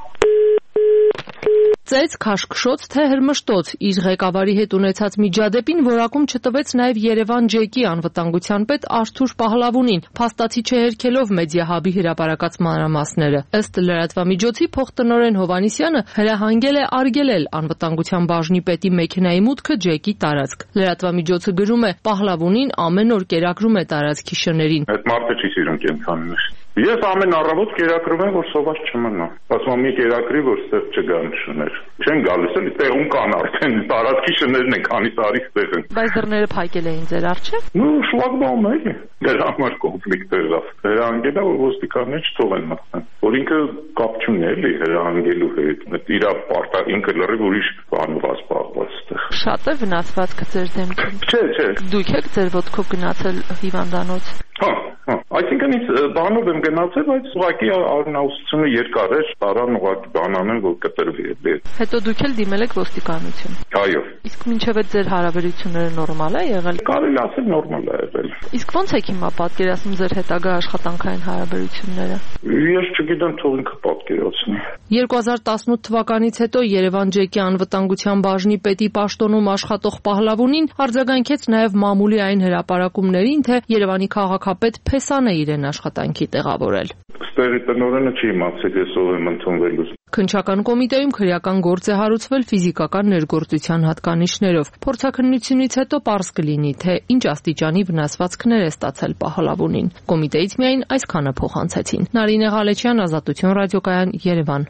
Ծեծ, քաշքշոց թե հրմշտոց, իր ղեկավարի հետ ունեցած միջադեպին որակում չտվեց նաև Երևան ջեկի անվտանգության պետ Արթուր Պահլավունին, փաստացի չհերքելով մեդիահաբի հրապարակած մանրամասները։ Ըստ լրատվամիջոցի փոխտնօրեն Հովհաննիսյանը հրահանգել է արգելել անվտանգության բաժնի պետի մեքենայի մուտքը ջեկի տարածք։ Լրատվամիջոցը գրում է. Պահլավունին ամեն օր կերակրում է տարածքի շներին։ Այդ մարդը չի սիրում կենցանիներ։ Ես ամեն առավոտ կերակրում եմ, որ սոված չմնա։ Ասում մի կերակրի, որ ստեղ չգան շներ։ Չեն գալիս էլ տեղում կան արդեն տարածքի շներն են, քանի տարի ստեղ են։ Բայց դռները փակել էին ձեր առջև։ Ну, շլագբաում է։ Դրա համար կոնֆլիկտ եղավ։ Հրահանգել է, որ ոստիկանները չթողեն մտնեն։ Որ ինքը կապ չունի էլի հրահանգելու հետ։ Իր պարտա ինքը լրիվ ուրիշ բանով ասպաղված ստեղ։ Շատ է վնասվածքը ձեր դեմքին։ Չէ։ Դուք եք ձեր ոտքով գնացել հիվանդանոց։ Հա, այսինքն ինձ բանով եմ գնացել, բայց ուղղակի արնաուսությունը երկար էր, տարան ուղղակի բանանեն, որ կտրվի այդ։ Հետո դուք էլ դիմել եք ոստիկանություն։ Այո։ Իսկ մինչև այդ ձեր հարաբերությունները նորմալ է եղել։ Կարելի ասել նորմալ է եղել։ Իսկ ո՞նց եք հիմա պատկերացնում ձեր հետագա աշխատանքային հարաբերությունները։ Ես չգիտեմ, թող ինքը պատկերացնի։ 2018 թվականից հետո Երևան ջեկի անվտանգության բաժնի պետի պաշտոնում աշխատող Պահլավունին արձագանքեց նաև մամուլի այն հրապարակումներին, թե Երևանի քաղաքապետ Փեսան է իրեն աշխատանքի տեղավորել։ Ստեղի տնօրենը չի իմացել, ես ով եմ ընդունվելու։ Քննչական կոմիտեում քրեական գործ է հարուցվել ֆիզիկական ներգործության հատկանիշներով։ Փորձաքննությունից հետո պարզ կլինի, թե ինչ աստիճանի վնասվածքներ է ստացել Պահլավունին։ Կոմիտեից միայն այսքանը փոխանցեցին։ Նարինե Ղալեչյան, Ազատություն ռադիոկայան, Երևան։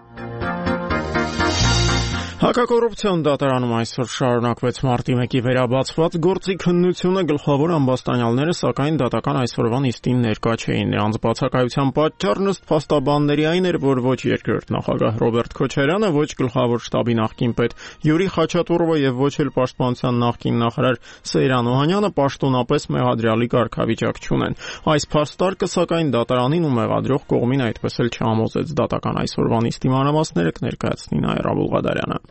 Հակակոռուպցիոն դատարանում այսօր շարունակվեց մարտի 1-ի վերաբացված գործի քննությունը, գլխավոր ամբաստանյալները սակայն դատական այսօրվա նիստին ներկա չէին։ Նրանց բացակայության պատճառն ըստ փաստաբանների այն էր, որ ոչ երկրորդ նախագահ Ռոբերտ Քոչարյանը, ոչ գլխավոր շտաբի նախկին պետ Յուրի Խաչատուրովը եւ ոչ էլ պաշտպանության նախկին նախարար Սեյրան Օհանյանը պաշտոնապես մեղադրյալի կարգավիճակ չունեն։ Այս փաստարկը սակայն դատարանին ու մեղադրող կողմին այդպես էլ չհամոզեց։ Դատական այսօրվա նիստի մանրամասները կներկայացնի Նայր Աբուլղադարյանը։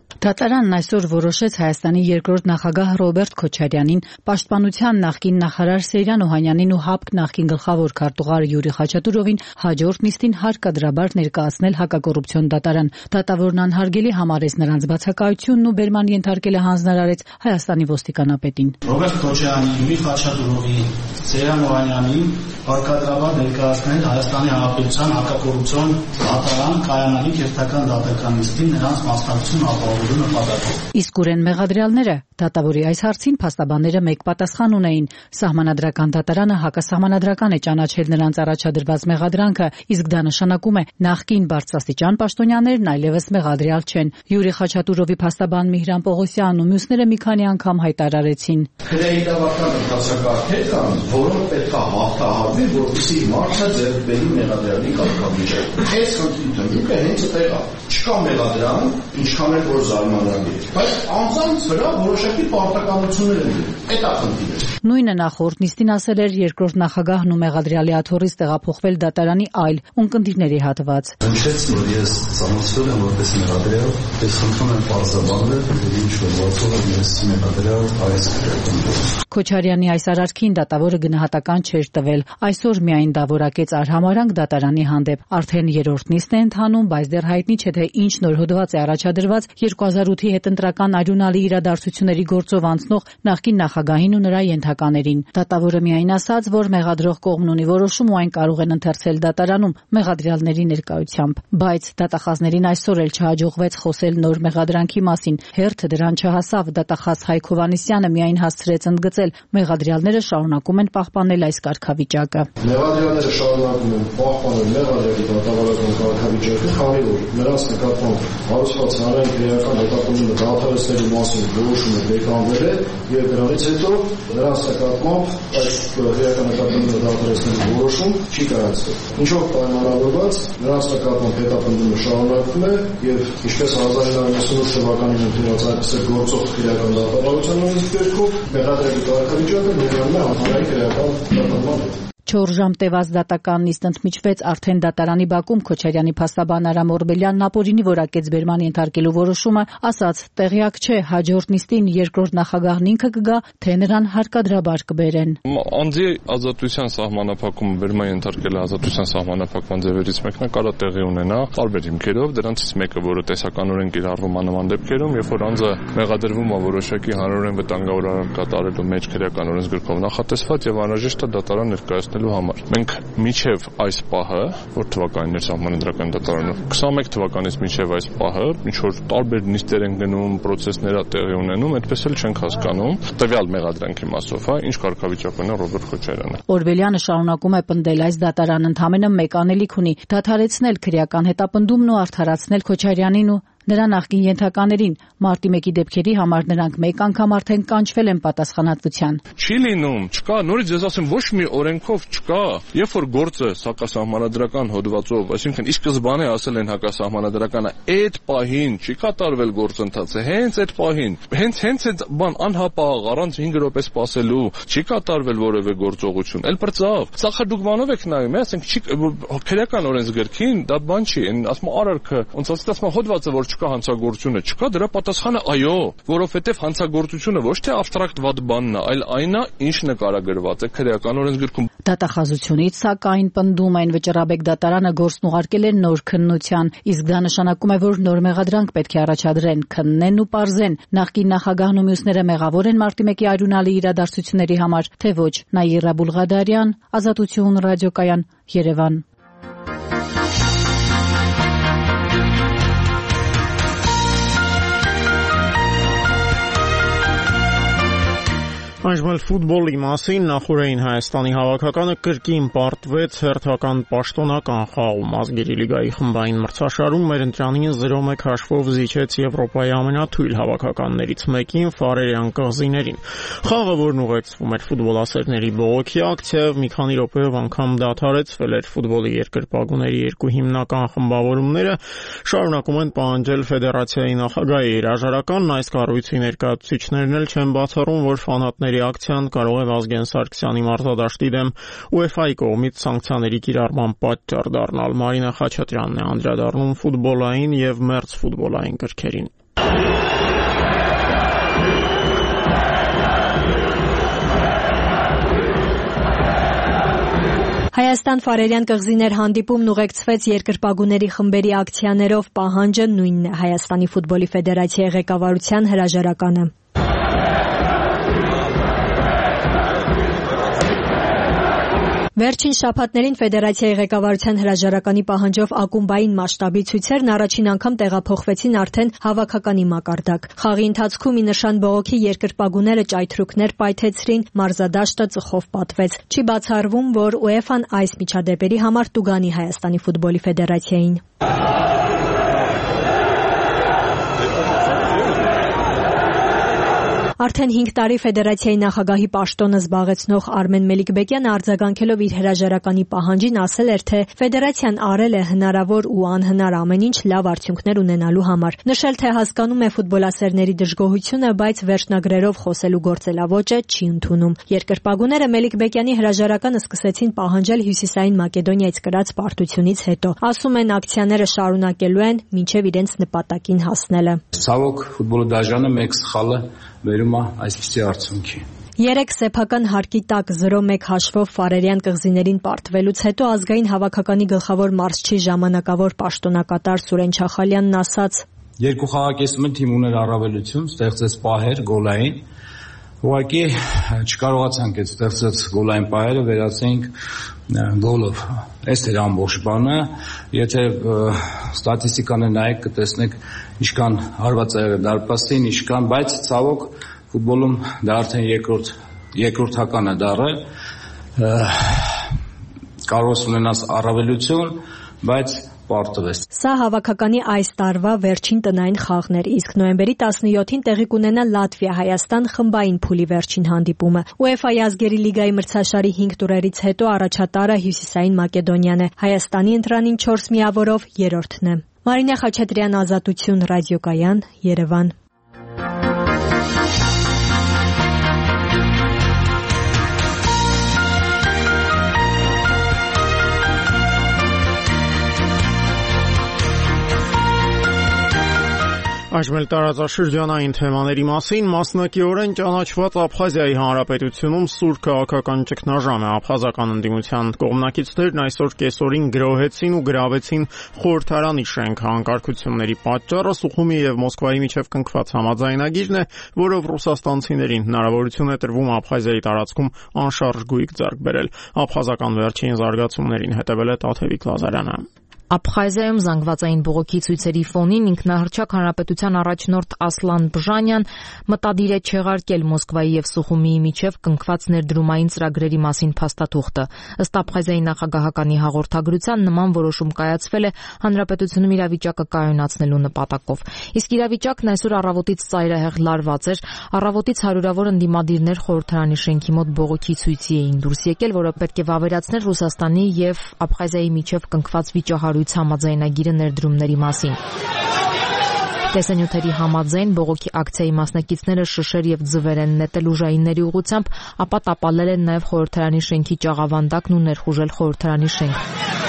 Դատարանն այսօր որոշեց Հայաստանի երկրորդ նախագահ Ռոբերտ Քոչարյանին, Պաշտպանության նախկին նախարար Սեյրան Օհանյանին ու ՀԱՊԿ նախկին գլխավոր քարտուղար Յուրի Խաչատուրովին հաջորդ նիստին հարկադրաբար ներկայացնել հակակոռուպցիոն դատարան։ Դատավորն անհարգելի համարեց նրանց բացակայությունն ու բերման ենթարկել հանձնարարեց Հայաստանի ոստիկանապետին։ Ռոբերտ Քոչարյանի, Յուրի Խաչատուրովի, Սեյրան Օհանյանին հարկադրաբար ներկայացնել Հայաստանի Հանրապետության հակակոռուպցիոն դատարան կայանալի կերտական դատական նիստին նրանց մասնակցություն ապահովելու նպատակով։ Իսկ ուրեն մեղադրյալները դատավորի այս հարցին փաստաբանները մեկ պատասխան ունեին։ Սահմանադրական դատարանը հակասահմանադրական է ճանաչել նրանց առաջադրված մեղադրանքը, իսկ դա նշանակում է նախկին բարձրաստիճան պաշտոնյաներն այլևս մեղադրյալ չեն։ Յուրի Խաչատուրովի փաստաբան Միհրան Պողոսյանն ու մյուսները մի քանի անգամ հայտարարեցին. Քրեատիվական ընթացակարգեր կան, որոնք պետք է հաղթահարվի, որպեսզի մարդը ձեռք բերի մեղադրյալի կարգավիճակը։ Այս խնդիրը դուքը հենց այդտեղ է։ Չկա մեղադրան, ինչքան էլ որ զարմանալի։ Բայց անձանց վրա որոշակի պարտականություններ են դրել։ Այդ է խնդիրը։ Նույնը նախորդ նիստին ասել էր երկրորդ նախագահն ու մեղադրյալի աթոռից տեղափոխվել դատարանի այլ ունկնդիրների հատված։ Նշեց, որ ես ծանոթացել եմ որպես մեղադրյալ, ես խնդրում եմ պարզաբանել, որ ինչ որ գործով եմ ես մեղադրյալ այս քրեական։ Քոչարյանի այս արարքին դատավորը գնահատական չէր տվել։ Այսօր միայն դա որակեց արհամարհանք դատարանի հանդեպ։ Արդեն երրորդ նիստն է ընթանում, բայց դեռ հայտնի չէ թե ինչ նոր հոդված է առաջադրված 2008-ի հետընտրական արյունալի իրադարձությունների գործով անցնող նախկին նախագահին ու նրա ենթականերին։ Դատավորը միայն ասաց, որ մեղադրող կողմն ունի որոշում ու այն կարող են ընթերցել դատարանում մեղադրյալների ներկայությամբ։ Բայց դատախազներին այսօր էլ չհաջողվեց խոսել նոր մեղադրանքի մասին։ Հերթը դրան չհասավ։ Դատախազ Հայկ Հովհաննիսյանը միայն հասցրեց ընդգծել, մեղադրյալները շարունակում են պահպանել այս կարգավիճակը։ Մեղադրյալները շարունակում են պահպանել մեղադրյալի դատավարական կարգավիճակը, քանի որ նրանց նկատմամբ հարուցված հանրային քրեական հետապնդումը դադարեցնելու մասին որոշումը բեկանվել է եւ դրանից հետո նրանց նկատմամբ այս քրեական հետապնդումը դադարեցնելու որոշում չի կայացվել։ Ինչով պայմանավորված նրանց նկատմամբ հետապնդումը շարունակվում է եւ ինչպես 1998 թվականին ընդունած այդպես գործող քրեական դատավարության օրենսգրքում մեղադրյալի կարգավիճակը ներառում է հանրային քրեական հետապնդման։ 4 ժամ տևած դատական նիստ ընդմիջվեց արդեն դատարանի բակում Քոչարյանի փաստաբան Արամ Օրբելյանն ապօրինի որակեց բերման ենթարկելու որոշումը, ասաց տեղյակ չէ հաջորդ նիստին երկրորդ նախագահն ինքը կգա, թե նրան հարկադրաբար կբերեն։ Անձի ազատության սահմանափակումը բերման ենթարկել ազատության սահմանափակման ձևերից մեկն է կարա տեղի ունենա տարբեր հիմքերով, դրանցից մեկը, որը տեսականորեն կիրառվում է նման դեպքերում, երբ որ անձը մեղադրվում է որոշակի հանրորեն վտանգավոր արարք կատարելու մեջ քրեական օրենսգրքով նախատեսված եւ անհրաժեշտ է դատարան ներկայացնել համար։ Մենք միջև այս պահը, որ թվականին էր սահմանադրական դատարանը, 21 թվականից միջև այս պահը, ինչ որ տարբեր նիստեր են գնում, process-ներ տեղի ունենում, այդպես էլ չենք հասկանում տվյալ մեղադրանքի մասով, ինչ կարգավիճակ ունի Ռոբերտ Քոչարյանը։ Օրբելյանը շարունակում է պնդել, այս դատարանը ընդամենը մեկ անելիք ունի՝ դադարեցնել քրեական հետապնդումն ու արդարացնել Քոչարյանին ու նրա նախկին ենթականերին։ Մարտի 1-ի դեպքերի համար նրանք մեկ անգամ արդեն կանչվել են պատասխանատվության։ Չի լինում, չկա, նորից ես ասեմ, ոչ մի օրենքով չկա, երբ որ գործը հակասահմանադրական հոդվածով, այսինքն ի սկզբանե ասել են հակասահմանադրականը, այդ պահին չի կատարվել գործընթացը, հենց այդ պահին, հենց այդ բան անհապաղ առանց 5 րոպե սպասելու չի կատարվել որևէ գործողություն։ Էլ բրծավ։ Սա դուք բանով եք նայում, ասենք չի քրեական օրենսգրքին դա բան չի, ասում արարքը, ոնց ասում հոդվածը որ չկա հանցագործությունը, չկա դրա պատասխանը այո, որովհետև հանցագործությունը ոչ թե աբստրակտ վատ բանն է, այլ այն է, ինչ նկարագրված է քրեական օրենսգրքում։ Դատախազությունից սակայն պնդում են վճռաբեկ դատարանը գործն ուղարկել է նոր քննության, իսկ դա նշանակում է, որ նոր մեղադրանք պետք է առաջադրեն, քննեն ու պարզեն։ Նախկին նախագահն ու մյուսները մեղավոր են մարտի 1-ի արյունալի իրադարձությունների համար, թե ոչ։ Նաիրա Բուլղադարյան, Ազատություն ռադիոկայան, Երևան։ Այժմ ֆուտբոլի մասին նախորդային Հայաստանի հավաքականը կրկին պարտվեց հերթական պաշտոնական խաղում ազգերի լիգայի խմբային մրցաշարում մեր ընտրանին 0-1 հաշվով զիջեց Եվրոպայի ամենաթույլ հավաքականներից մեկին Ֆարերյան կղզիներին։ Խաղը, որն ուղեկցվում էր ֆուտբոլասերների բողոքի ակցիայով, մի քանի րոպեով անգամ դադարեցվել էր ֆուտբոլի երկրպագուների երկու հիմնական խմբավորումները շարունակում են պահանջել ֆեդերացիայի նախագահի հրաժարականն, այս կառույցի ներկայացուցիչներն էլ չեն բացառում, որ ֆանատների Ռեակցիան կարող է Վազգեն Սարգսյանի մարտադաշտի դեմ UEFA-ի կողմից սանկցիաների կիրառման պատճառ դառնալ։ Մարինա Խաչատրյանն է անդրադառնում ֆուտբոլային եւ մերձ ֆուտբոլային գրքերին։ Հայաստան-Ֆարերյան կղզիներ հանդիպումն ուղեկցվեց երկրպագուների խմբերի ակցիաներով, պահանջը նույնն է Հայաստանի ֆուտբոլի ֆեդերացիայի ղեկավարության հրաժարականը։ Վերջին շաբաթներին ֆեդերացիայի ղեկավարության հրաժարականի պահանջով ակումբային մասշտաբի ցույցերն առաջին անգամ տեղափոխվեցին արդեն հավաքականի մակարդակ։ Խաղի ընթացքում ի նշան բողոքի երկրպագուները ճայթրուկներ պայթեցրին, մարզադաշտը ծխով պատվեց։ Չի բացառվում, որ UEFA-ն այս միջադեպերի համար տուգանի Հայաստանի ֆուտբոլի ֆեդերացիային։ Արդեն 5 տարի ֆեդերացիայի նախագահի պաշտոնը զբաղեցնող Արմեն Մելիքբեկյանը արձագանքելով իր հրաժարականի պահանջին ասել էր, թե ֆեդերացիան արել է հնարավոր ու անհնար ամեն ինչ լավ արդյունքներ ունենալու համար։ Նշել, թե հասկանում է ֆուտբոլասերների դժգոհությունը, բայց վերջնագրերով խոսելու գործելավոճը չի ընդունում։ Երկրպագուները Մելիքբեկյանի հրաժարականը սկսեցին պահանջել Հյուսիսային Մակեդոնիայից կրած պարտությունից հետո։ Ասում են, ակցիաները շարունակելու են մինչև իրենց նպատակին հասնելը։ Ցավոք ֆուտբոլի դաշանը մեկ սխալը վերում է այսպիսի արդյունքի։ 3 սեփական հարկի տակ 0-1 հաշվով Ֆարերյան կղզիներին պարտվելուց հետո ազգային հավաքականի գլխավոր մարզչի ժամանակավոր պաշտոնակատար Սուրեն Չախալյանն ասաց. Երկու խաղակեսում թիմ ուներ առավելություն, ստեղծեց պահեր գոլային։ Ուղղակի չկարողացանք այդ ստեղծած գոլային պահերը վերածենք գոլով։ Այս էր ամբողջ բանը։ Եթե ստատիստիկանը նայեք, կտեսնեք ինչքան հարված է եղել դարպասին, ինչքան, բայց ցավոք ֆուտբոլում դա արդեն երկրորդական է դառել։ Կարող ունենաս առավելություն, բայց պարտվեց։ Սա հավաքականի այս տարվա վերջին տնային խաղն էր, իսկ նոյեմբերի 17-ին տեղի կունենա Լատվիա-Հայաստան խմբային փուլի վերջին հանդիպումը։ UEFA-ի ազգերի լիգայի մրցաշարի 5 տուրերից հետո առաջատարը Հյուսիսային Մակեդոնիան է։ Հայաստանի ընտրանին 4 միավորով 3-րդն է։ Մարինա Խաչատրյան, Ազատություն, Ռադիոկայան, Երևան։ Այժմ էլ տարածաշրջանային թեմաների մասին մասնակիորեն ճանաչված Աբխազիայի Հանրապետությունում սուր քաղաքական ճգնաժամ է։ Աբխազական ընդդիմության կողմնակիցներն այսօր կեսօրին գրոհեցին ու գրավեցին խորհրդարանի շենք։ Հանկարծությունների պատճառը Սուխումի եւ Մոսկվայի միջև կնքված համաձայնագիրն է, որով ռուսաստանցիներին հնարավորություն է տրվում Աբխազիայի տարածքում անշարժ գույք ձեռք բերել։ Աբխազական վերջին զարգացումներին հետևել է Տաթևիկ Լազարյանը։ Աբխազիայում զանգվածային բողոքի ցույցերի ֆոնին ինքնահռչակ հանրապետության առաջնորդ Ասլան Բժանյան մտադիր է չեղարկել Մոսկվայի եւ Սուխումիի միջև կնքված ներդրումային ծրագրերի մասին փաստաթուղթը։ Ըստ Աբխազիայի նախագահականի հաղորդագրության նման որոշում կայացվել է հանրապետությունում իրավիճակը կայունացնելու նպատակով։ Իսկ իրավիճակն այսօր առավոտից ծայրահեղ լարված էր։ Առավոտից հարյուրավոր ընդդիմադիրներ խորհրդարանի շենքի մոտ բողոքի ցույցի էին դուրս եկել, որը պետք է վավերացներ Ռուսաստանի եւ Աբխազիայի միջև կնքված վիճահարույց համաձայնագիրը ներդրումների մասին։ Տեսանյութերի համաձայն բողոքի ակցիայի մասնակիցները շշեր եւ ձվեր են նետել ուժայինների ուղղությամբ, ապա տապալել են նաեւ խորհրդարանի շենքի ճաղավանդակն ու ներխուժել խորհրդարանի շենք։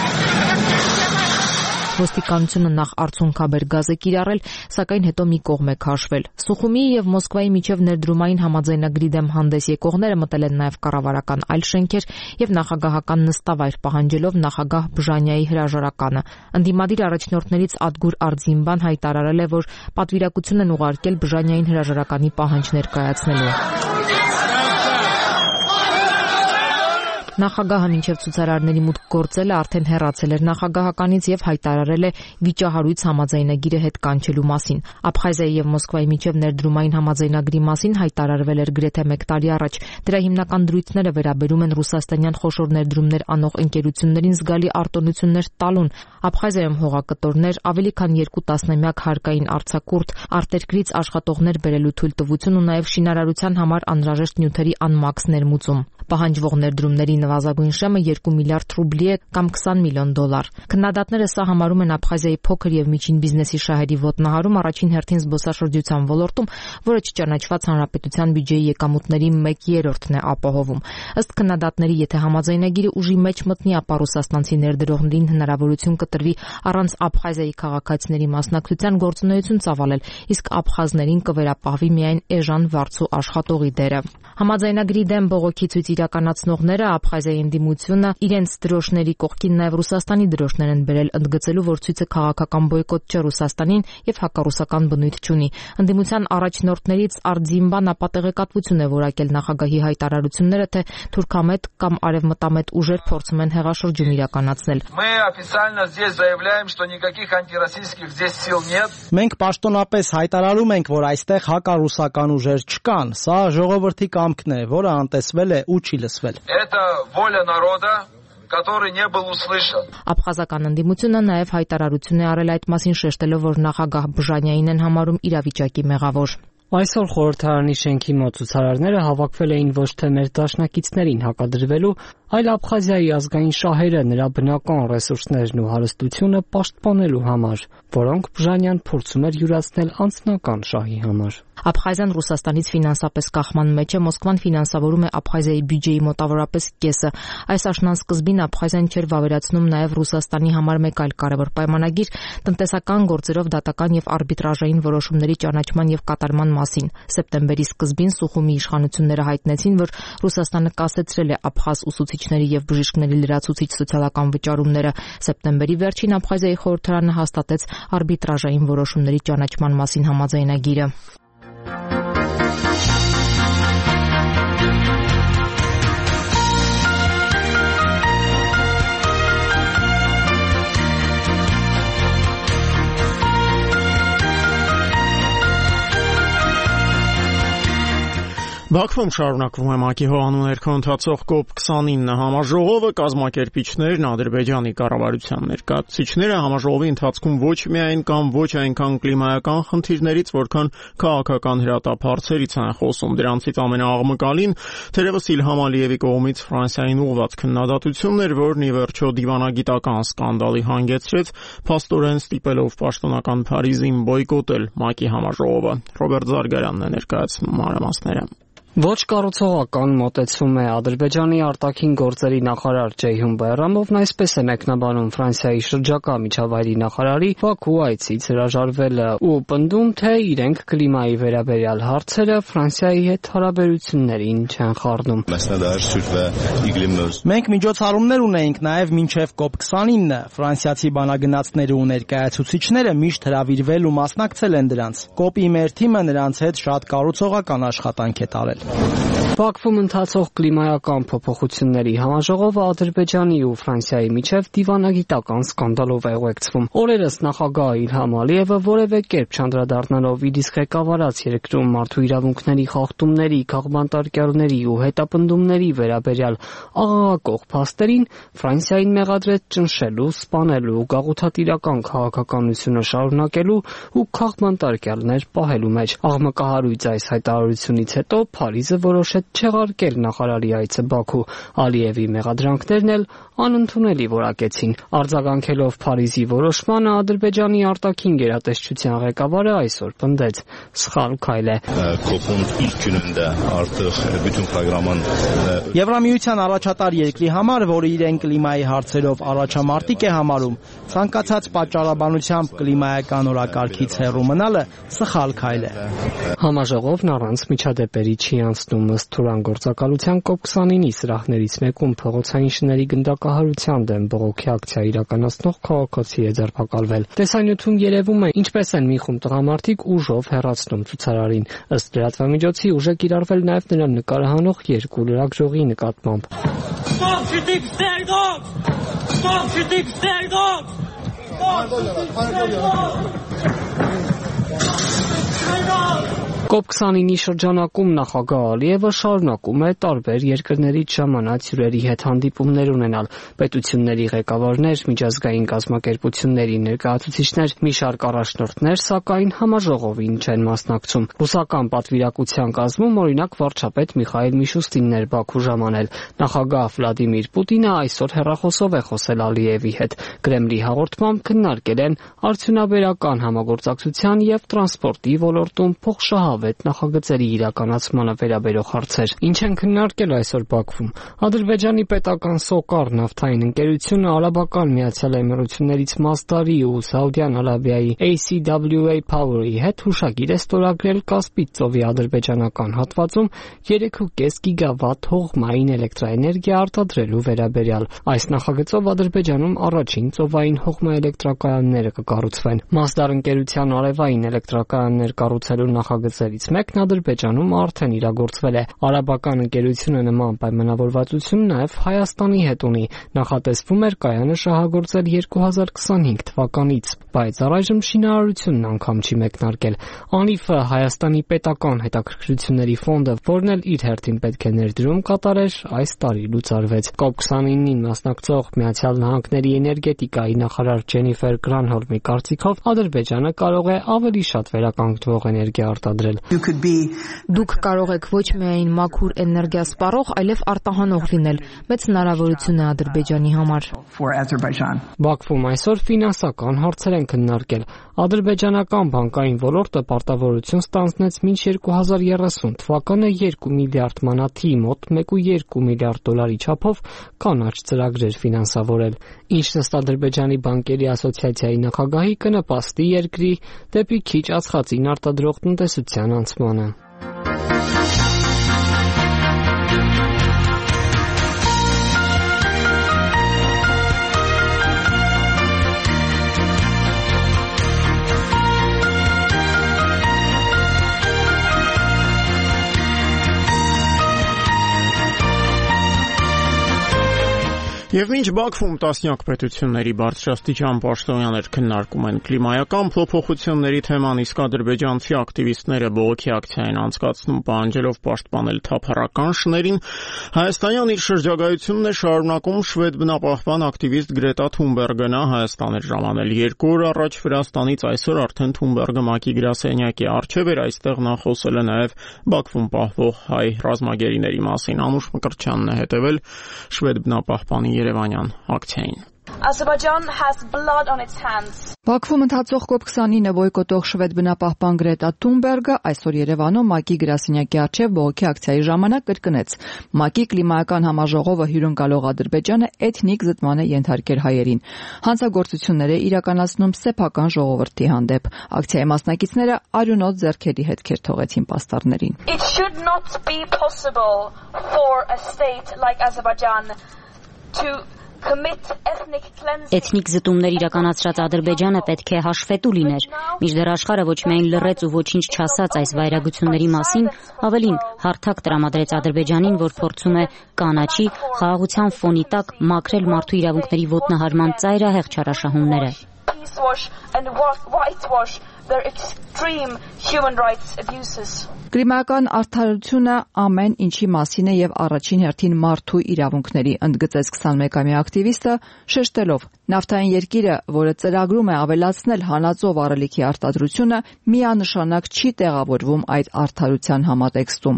Ոստիկանությունը նախ արցունքաբեր գազ է կիրառել, սակայն հետո մի կողմ է քաշվել։ Սուխումիի եւ Մոսկվայի միջև ներդրումային համաձայնագրի դեմ հանդես եկողները մտել են նաեւ կառավարական այլ շենքեր եւ նախագահական նստավայր պահանջելով նախագահ Բժանյայի հրաժարականը։ Ընդդիմադիր առաջնորդներից Ադգուր Արձինբան հայտարարել է, որ պատվիրակություն են ուղարկել Բժանյային հրաժարականի պահանջ ներկայացնելու։ Նախագահը մինչև ցուցարարների մուտք գործելը արդեն հեռացել էր նախագահականից եւ հայտարարել է վիճահարույց համաձայնագիրը հետ կանչելու մասին։ Աբխազիայի եւ Մոսկվայի միջև ներդրումային համաձայնագրի մասին հայտարարվել էր գրեթե 1 տարի առաջ։ Դրա հիմնական դրույթները վերաբերում են ռուսաստանյան խոշոր ներդրումներ անող ընկերություններին զգալի արտոնություններ տալուն։ Աբխազիայում հողակտորներ, ավելի քան 2 տասնամյակ հարկային արձակուրդ, արտերկրից աշխատողներ բերելու թույլտվություն ու նաեւ շինարարության համար անհրաժեշտ նյութերի անմաքս ներմուծում։ Պահանջվող ներդրումների նվազագույն շեմը 2 միլիարդ ռուբլի է կամ $20 միլիոն։ Քննադատները սա համարում են Աբխազիայի փոքր եւ միջին բիզնեսի շահերի ոտնահարում առաջին հերթին զբոսաշրջության ոլորտում, որը չճանաչված հանրապետության բյուջեի եկամուտների 1/3-ն է ապահովում։ Ըստ քննադատների, եթե համաձայնագիրը ուժի մեջ մտնի, ապա ռուսաստանցի ներդրողներին հնարավորություն կտրվի առանց Աբխազիայի քաղաքացիների մասնակցության գործունեություն ծավալել, իսկ աբխազներին կվերապահվի միայն էժան վարձու աշխատողի դերը։ Համաձայնագրի դեմ բողոքի ցույց իրականացնողները Աբխազիայի ընդդիմությունը իրենց դրոշների կողքին նաև Ռուսաստանի դրոշներ են բերել, ընդգծելու, որ ցույցը քաղաքական բոյկոտ չէ Ռուսաստանին եւ հակառուսական բնույթ չունի։ Ընդդիմության առաջնորդներից Արտզիմբան ապատեղեկատվություն է որակել նախագահի հայտարարությունները, թե թուրքամետ կամ արևմտամետ ուժեր փորձում են հեղաշրջում իրականացնել։ Մենք պաշտոնապես հայտարարում ենք, որ այստեղ հակառուսական ուժեր չկան։ Սա ժողովրդի կամքն է, որը անտեսվել է ու չի լսվել։ Աբխազական ընդդիմությունը նաև հայտարարություն է արել այդ մասին, շեշտելով, որ նախագահ Բժանյանին են համարում իրավիճակի մեղավոր։ Այսօր խորհրդարանի շենքի մոտ ցուցարարները հավաքվել էին ոչ թե մեր դաշնակիցներին հակադրվելու, այլ Աբխազիայի ազգային շահերը, նրա բնական ռեսուրսներն ու հարստությունը պաշտպանելու համար, որոնք Բժանյան փորձում էր յուրացնել անձնական շահի համար։ Աբխազիան Ռուսաստանից ֆինանսապես կախման մեջ է, Մոսկվան ֆինանսավորում է Աբխազիայի բյուջեի մոտավորապես կեսը։ Այս աշնան սկզբին Աբխազիան չէր վավերացնում նաև Ռուսաստանի համար մեկ այլ կարևոր պայմանագիր՝ տնտեսական գործերով դատական եւ արբիտրաժային որոշումների ճանաչման եւ կատարման մասին։ Սեպտեմբերի սկզբին Սուխումի իշխանությունները հայտնեցին, որ Ռուսաստանը կասեցրել է աբխազ ուսուցիչների եւ բժիշկների լրացուցիչ սոցիալական վճարումները։ Սեպտեմբերի վերջին Աբխազիայի խորհրդարանը հաստատեց արբիտրաժային որոշումների ճանաչման մասին համաձայնագիրը։ Բաքվում շարունակվում է ՄԱԿ-ի հողանու ներքո ընթացող COP29 համաժողովը, կազմակերպիչներն Ադրբեջանի կառավարության ներկայացուցիչները համաժողովի ընթացքում ոչ միայն կամ ոչ այնքան կլիմայական խնդիրներից, որքան քաղաքական հրատապ հարցերից են խոսում։ Դրանցից ամենաաղմկալին թերևս Իլհամ Ալիևի կողմից Ֆրանսիային ուղղված քննադատությունն էր, որն ի վերջո դիվանագիտական սկանդալի հանգեցրեց, փաստորեն ստիպելով պաշտոնական Փարիզին բոյկոտել ՄԱԿ-ի համաժողովը։ Ռոբերտ Զարգարյանն է ներկայացնում մանրամասները։ Ոչ կառուցողական մոտեցում է Ադրբեջանի արտաքին գործերի նախարար Ջեյհուն Բայրամովն այսպես է մեկնաբանում Ֆրանսիայի շրջակա միջավայրի նախարարի Բաքու այցից հրաժարվելը ու պնդում, թե իրենք կլիմայի վերաբերյալ հարցերը Ֆրանսիայի հետ հարաբերություններին չեն խառնում։ Մենք միջոցառումներ ունեինք նաև մինչև COP29, ֆրանսիացի բանագնացները ու ներկայացուցիչները միշտ հրավիրվել ու մասնակցել են դրանց։ COP-ի մեր թիմը նրանց հետ շատ կառուցողական աշխատանք է տարել։ Բաքվում ընթացող կլիմայական փոփոխությունների համաժողովը Ադրբեջանի ու Ֆրանսիայի միջև դիվանագիտական սկանդալով է ուղեկցվում։ Օրերս նախագահ Իլհամ Ալիևը որևէ կերպ չանդրադառնալով իր իսկ ղեկավարած երկրում մարդու իրավունքների խախտումների, քաղբանտարկյալների ու հետապնդումների վերաբերյալ աղաղակող փաստերին, Ֆրանսիային մեղադրեց ճնշելու, սպանելու, գաղութատիրական քաղաքականությունը շարունակելու ու քաղբանտարկյալներ պահելու մեջ։ Աղմկահարույց այս հայտարարությունից հետո Փարիզը որոշեց չեղարկել նախարարի այցը Բաքու։ Ալիևի մեղադրանքներն էլ անընդունելի որակեցին։ Արձագանքելով Փարիզի որոշմանը, Ադրբեջանի արտաքին գերատեսչության ղեկավարը այսօր պնդեց. սխալ քայլ է։ Եվրամիության առաջատար երկրի համար, որը իրեն կլիմայի հարցերով առաջամարտիկ է համարում, ցանկացած պատճառաբանությամբ կլիմայական օրակարգից հեռու մնալը սխալ քայլ է։ Համաժողովն առանց միջադեպերի չի անցնում ըստ Թուրան գործակալության COP29-ի սրահներից մեկում փողոցային շների գնդակահարության դեմ բողոքի ակցիա իրականացնող քաղաքացի է ձերբակալվել։ Տեսանյութում երևում է, ինչպես են մի խումբ տղամարդիկ ուժով հեռացնում ցուցարարին։ Ըստ լրատվամիջոցի ուժ է կիրառվել նաև նրան նկարահանող երկու լրագրողի նկատմամբ։ COP29-ի շրջանակում նախագահ Ալիևը շարունակում է տարբեր երկրներից ժամանած հյուրերի հետ հանդիպումներ ունենալ, պետությունների ղեկավարներ, միջազգային կազմակերպությունների ներկայացուցիչներ, մի շարք առաջնորդներ, սակայն համաժողովին չեն մասնակցում։ Ռուսական պատվիրակության կազմում օրինակ վարչապետ Միխայել Միշուստինն էր Բաքու ժամանել։ Նախագահ Վլադիմիր Պուտինը այսօր հեռախոսով է խոսել Ալիևի հետ։ Կրեմլի հաղորդմամբ քննարկել են արդյունաբերական համագործակցության եւ տրանսպորտի ոլորտում փոխշահավետ նախագծերի իրականացմանը վերաբերող հարցեր։ Ինչ են քննարկել այսօր Բաքվում։ Ադրբեջանի պետական Սոկար նավթային ընկերությունը Արաբական Միացյալ Էմիրություններից Մասդարի ու Սաուդյան Արաբիայի ACWA Power-ի հետ հուշագիր է ստորագրել Կասպից ծովի ադրբեջանական հատվածում 3.5 գիգավատ հողմային էլեկտրաէներգիա արտադրելու վերաբերյալ։ Այս նախագծով Ադրբեջանում առաջին ծովային հողմաէլեկտրակայանները կկառուցվեն։ Մասդար ընկերության արևային էլեկտրակայաններ կառուցելու նախագծերից մեկն Ադրբեջանում արդեն իրագործվել է։ Արաբական ընկերությունը նման պայմանավորվածություն նաև Հայաստանի հետ ունի։ Նախատեսվում էր կայանը շահագործել 2025 թվականից, բայց առայժմ շինարարությունն անգամ չի մեկնարկել։ ԱՆԻՖ-ը Հայաստանի պետական հետաքրքրությունների ֆոնդը, որն էլ իր հերթին պետք է ներդրում կատարեր, այս տարի լուծարվեց։ COP29-ին մասնակցող Միացյալ Նահանգների էներգետիկայի նախարար Ջենիֆեր Գրանհոլմի կարծիքով Ադրբեջանը կարող է ավելի շատ վերականգնվող էներգիա արտադրել։ Դուք կարող եք ոչ միայն մաքուր էներգիա սպառող, այլև արտահանող լինել։ Մեծ հնարավորություն է Ադրբեջանի համար։ Բաքվում այսօր ֆինանսական հարցեր են քննարկել։ Ադրբեջանական բանկային ոլորտը պարտավորություն ստանձնեց մինչ 2030 թվականը 2 միլիարդ մանաթի մոտ 1.2 միլիարդ դոլարի չափով կանաչ ծրագրեր ֆինանսավորել, ինչն ըստ Ադրբեջանի բանկերի ասոցիացիայի նախագահի կնպաստի երկրի դեպի քիչ ածխածին արտադրող տնտեսության անցմանը։ Եվ մինչ Բաքվում տասնյակ պետությունների բարձրաստիճան պաշտոնյաներ քննարկում են կլիմայական փոփոխությունների թեման, իսկ ադրբեջանցի ակտիվիստները բողոքի ակցիա են անցկացնում պահանջելով պաշտպանել թափառական շներին, Հայաստանյան իր շրջագայությունն է շարունակում շվեդ բնապահպան ակտիվիստ Գրետա Թունբերգը նա Հայաստան էր ժամանել 2 օր առաջ Վրաստանից, այսօր արդեն Թունբերգը ՄԱԿ-ի գրասենյակի առջև էր, այստեղ նա խոսել է նաև Բաքվում պահվող հայ ռազմագերիների մասին։ Անուշ Մկրտչյանն է հետևել շվեդ բնապահպանի Երևանյան ակցիային։ Բաքվում ընթացող COP29-ը բոյկոտող շվեդ բնապահպան Գրետա Թունբերգը այսօր Երևանում ՄԱԿ-ի գրասենյակի առջև բողոքի ակցիայի ժամանակ կրկնեց. ՄԱԿ-ի կլիմայական համաժողովը հյուրընկալող Ադրբեջանը էթնիկ զտման է ենթարկել հայերին։ Հանցագործություններ է իրականացնում սեփական ժողովրդի հանդեպ։ Ակցիայի մասնակիցները արյունոտ ձեռքերի հետքեր թողեցին պաստառներին։ It should not be possible for a state like Azerbaijan to Էթնիկ զտումներ իրականացրած Ադրբեջանը պետք է հաշվետու լիներ, մինչդեռ աշխարհը ոչ միայն լռեց ու ոչինչ չասաց այս վայրագությունների մասին, ավելին հարթակ տրամադրեց Ադրբեջանին, որ փորձում է կանաչի խաղաղության ֆոնի տակ մաքրել մարդու իրավունքների ոտնահարման ծայրահեղ չարաշահումները։ Կլիմայական արդարությունը ամեն ինչի մասին է եւ առաջին հերթին մարդու իրավունքների, ընդգծեց 21-ամյա ակտիվիստը, շեշտելով. նավթային երկիրը, որը ծրագրում է ավելացնել հանածո վառելիքի արտադրությունը, միանշանակ չի տեղավորվում այդ արդարության համատեքստում։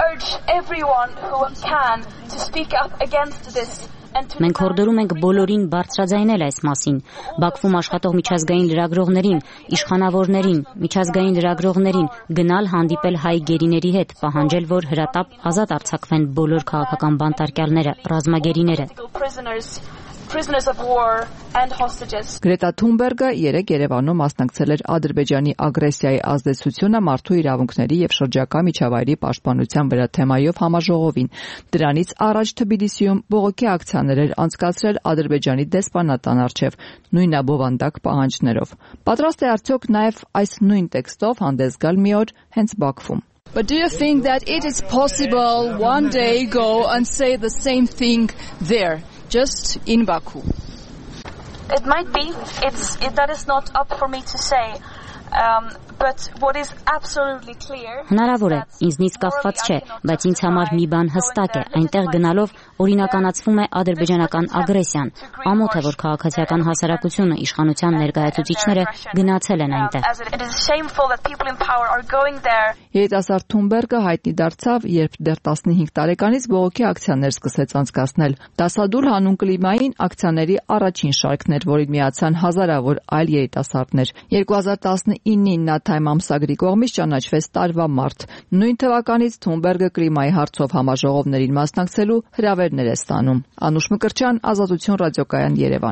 Մենք հորդորում ենք բոլորին բարձրաձայնել այս մասին, Բաքվում աշխատող միջազգային լրագրողներին, իշխանավորներին, միջազգային լրագրողներին գնալ հանդիպել հայ գերիների հետ, պահանջել, որ հրատապ ազատ արձակվեն բոլոր քաղաքական բանտարկյալները, ռազմագերիները։ Գրետա Թունբերգը երեկ Երևանում մասնակցել էր Ադրբեջանի ագրեսիայի ազդեցությունը մարդու իրավունքների եւ շրջակա միջավայրի պաշտպանության վրա թեմայով համաժողովին։ Դրանից առաջ Թբիլիսիում բողոքի ակցիաներ էր անցկացրել Ադրբեջանի դեսպանատան առջև նույնաբովանդակ պահանջներով։ Պատրաստ է արդյոք նաեւ այս նույն տեքստով հանդես գալ մի օր հենց Բաքվում։ But do you think that it is possible one day go and say the same thing there, just in Baku? It might be. That is not up for me to say. But what is absolutely clear Հնարավոր է, ինձնից կախված չէ, բայց ինձ համար մի բան հստակ է, այնտեղ գնալով օրինականացվում է ադրբեջանական ագրեսիան։ Ամոթ է, որ քաղաքացիական հասարակությունը, իշխանության ներկայացուցիչները գնացել են այնտեղ։ Երիտասարդ Թունբերգը հայտնի դարձավ, երբ դեռ 15 տարեկանից բողոքի ակցիաներ սկսեց անցկացնել։ Դասադուլ հանուն կլիմային ակցիաների առաջին շարքն էր, որին միացան հազարավոր այլ երիտասարդներ։ 2019-ին նա Time ամսագրի կողմից ճանաչվեց տարվա մարդ։ Նույն թվականից Թունբերգը կլիմայի հարցով համաժողովներին մասնակցելու հրավերներ է ստանում։ Անուշ Մկրտչյան, Ազատություն ռադիոկայան, Երևան։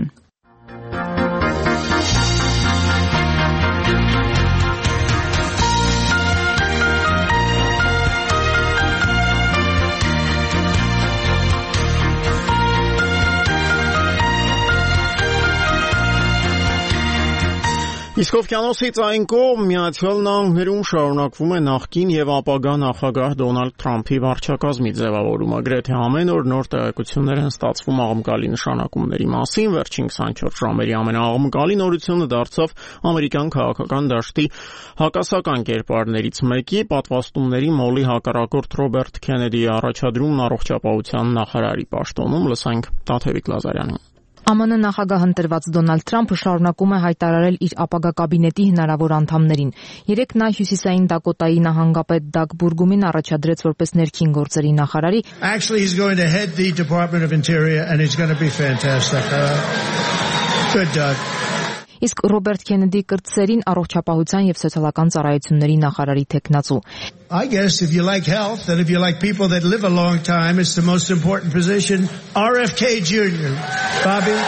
Իսկ օվկիանոսից այն կողմ Միացյալ Նահանգներում շարունակվում է նախկին եւ ապագա նախագահ Դոնալդ Թրամփի վարչակազմի ձևավորումը։ Գրեթե ամեն օր նոր տեղեկություններ են ստացվում աղմկալի նշանակումների մասին։ Վերջին 24 ժամերի ամենաաղմկալի նորությունը դարձավ ամերիկյան քաղաքական դաշտի հակասական կերպարներից մեկի պատվաստումների մոլի հակառակորդ Ռոբերտ Քենեդիի առաջադրումն առողջապահության նախարարի պաշտոնում։ Լսենք Տաթևիկ Լազարյանին։ ԱՄՆ նախագահ ընտրված Դոնալդ Թրամփը շարունակում է հայտարարել իր ապագա կաբինետի հնարավոր անդամներին։ Երեկ նա Հյուսիսային Դակոտայի նահանգապետ Դագ Բուրգումին առաջադրեց որպես ներքին գործերի նախարարի։ Actually he's going to head the Department of Interior and it's going to be fantastic. Good Doug. Իսկ Ռոբերտ Քենեդի կրտսերին առողջապահության եւ սոցիալական ծառայությունների նախարարի թեկնածու։ I guess if you like health and if you like people that live a long time, it's the most important position. RFK Jr. Bobby.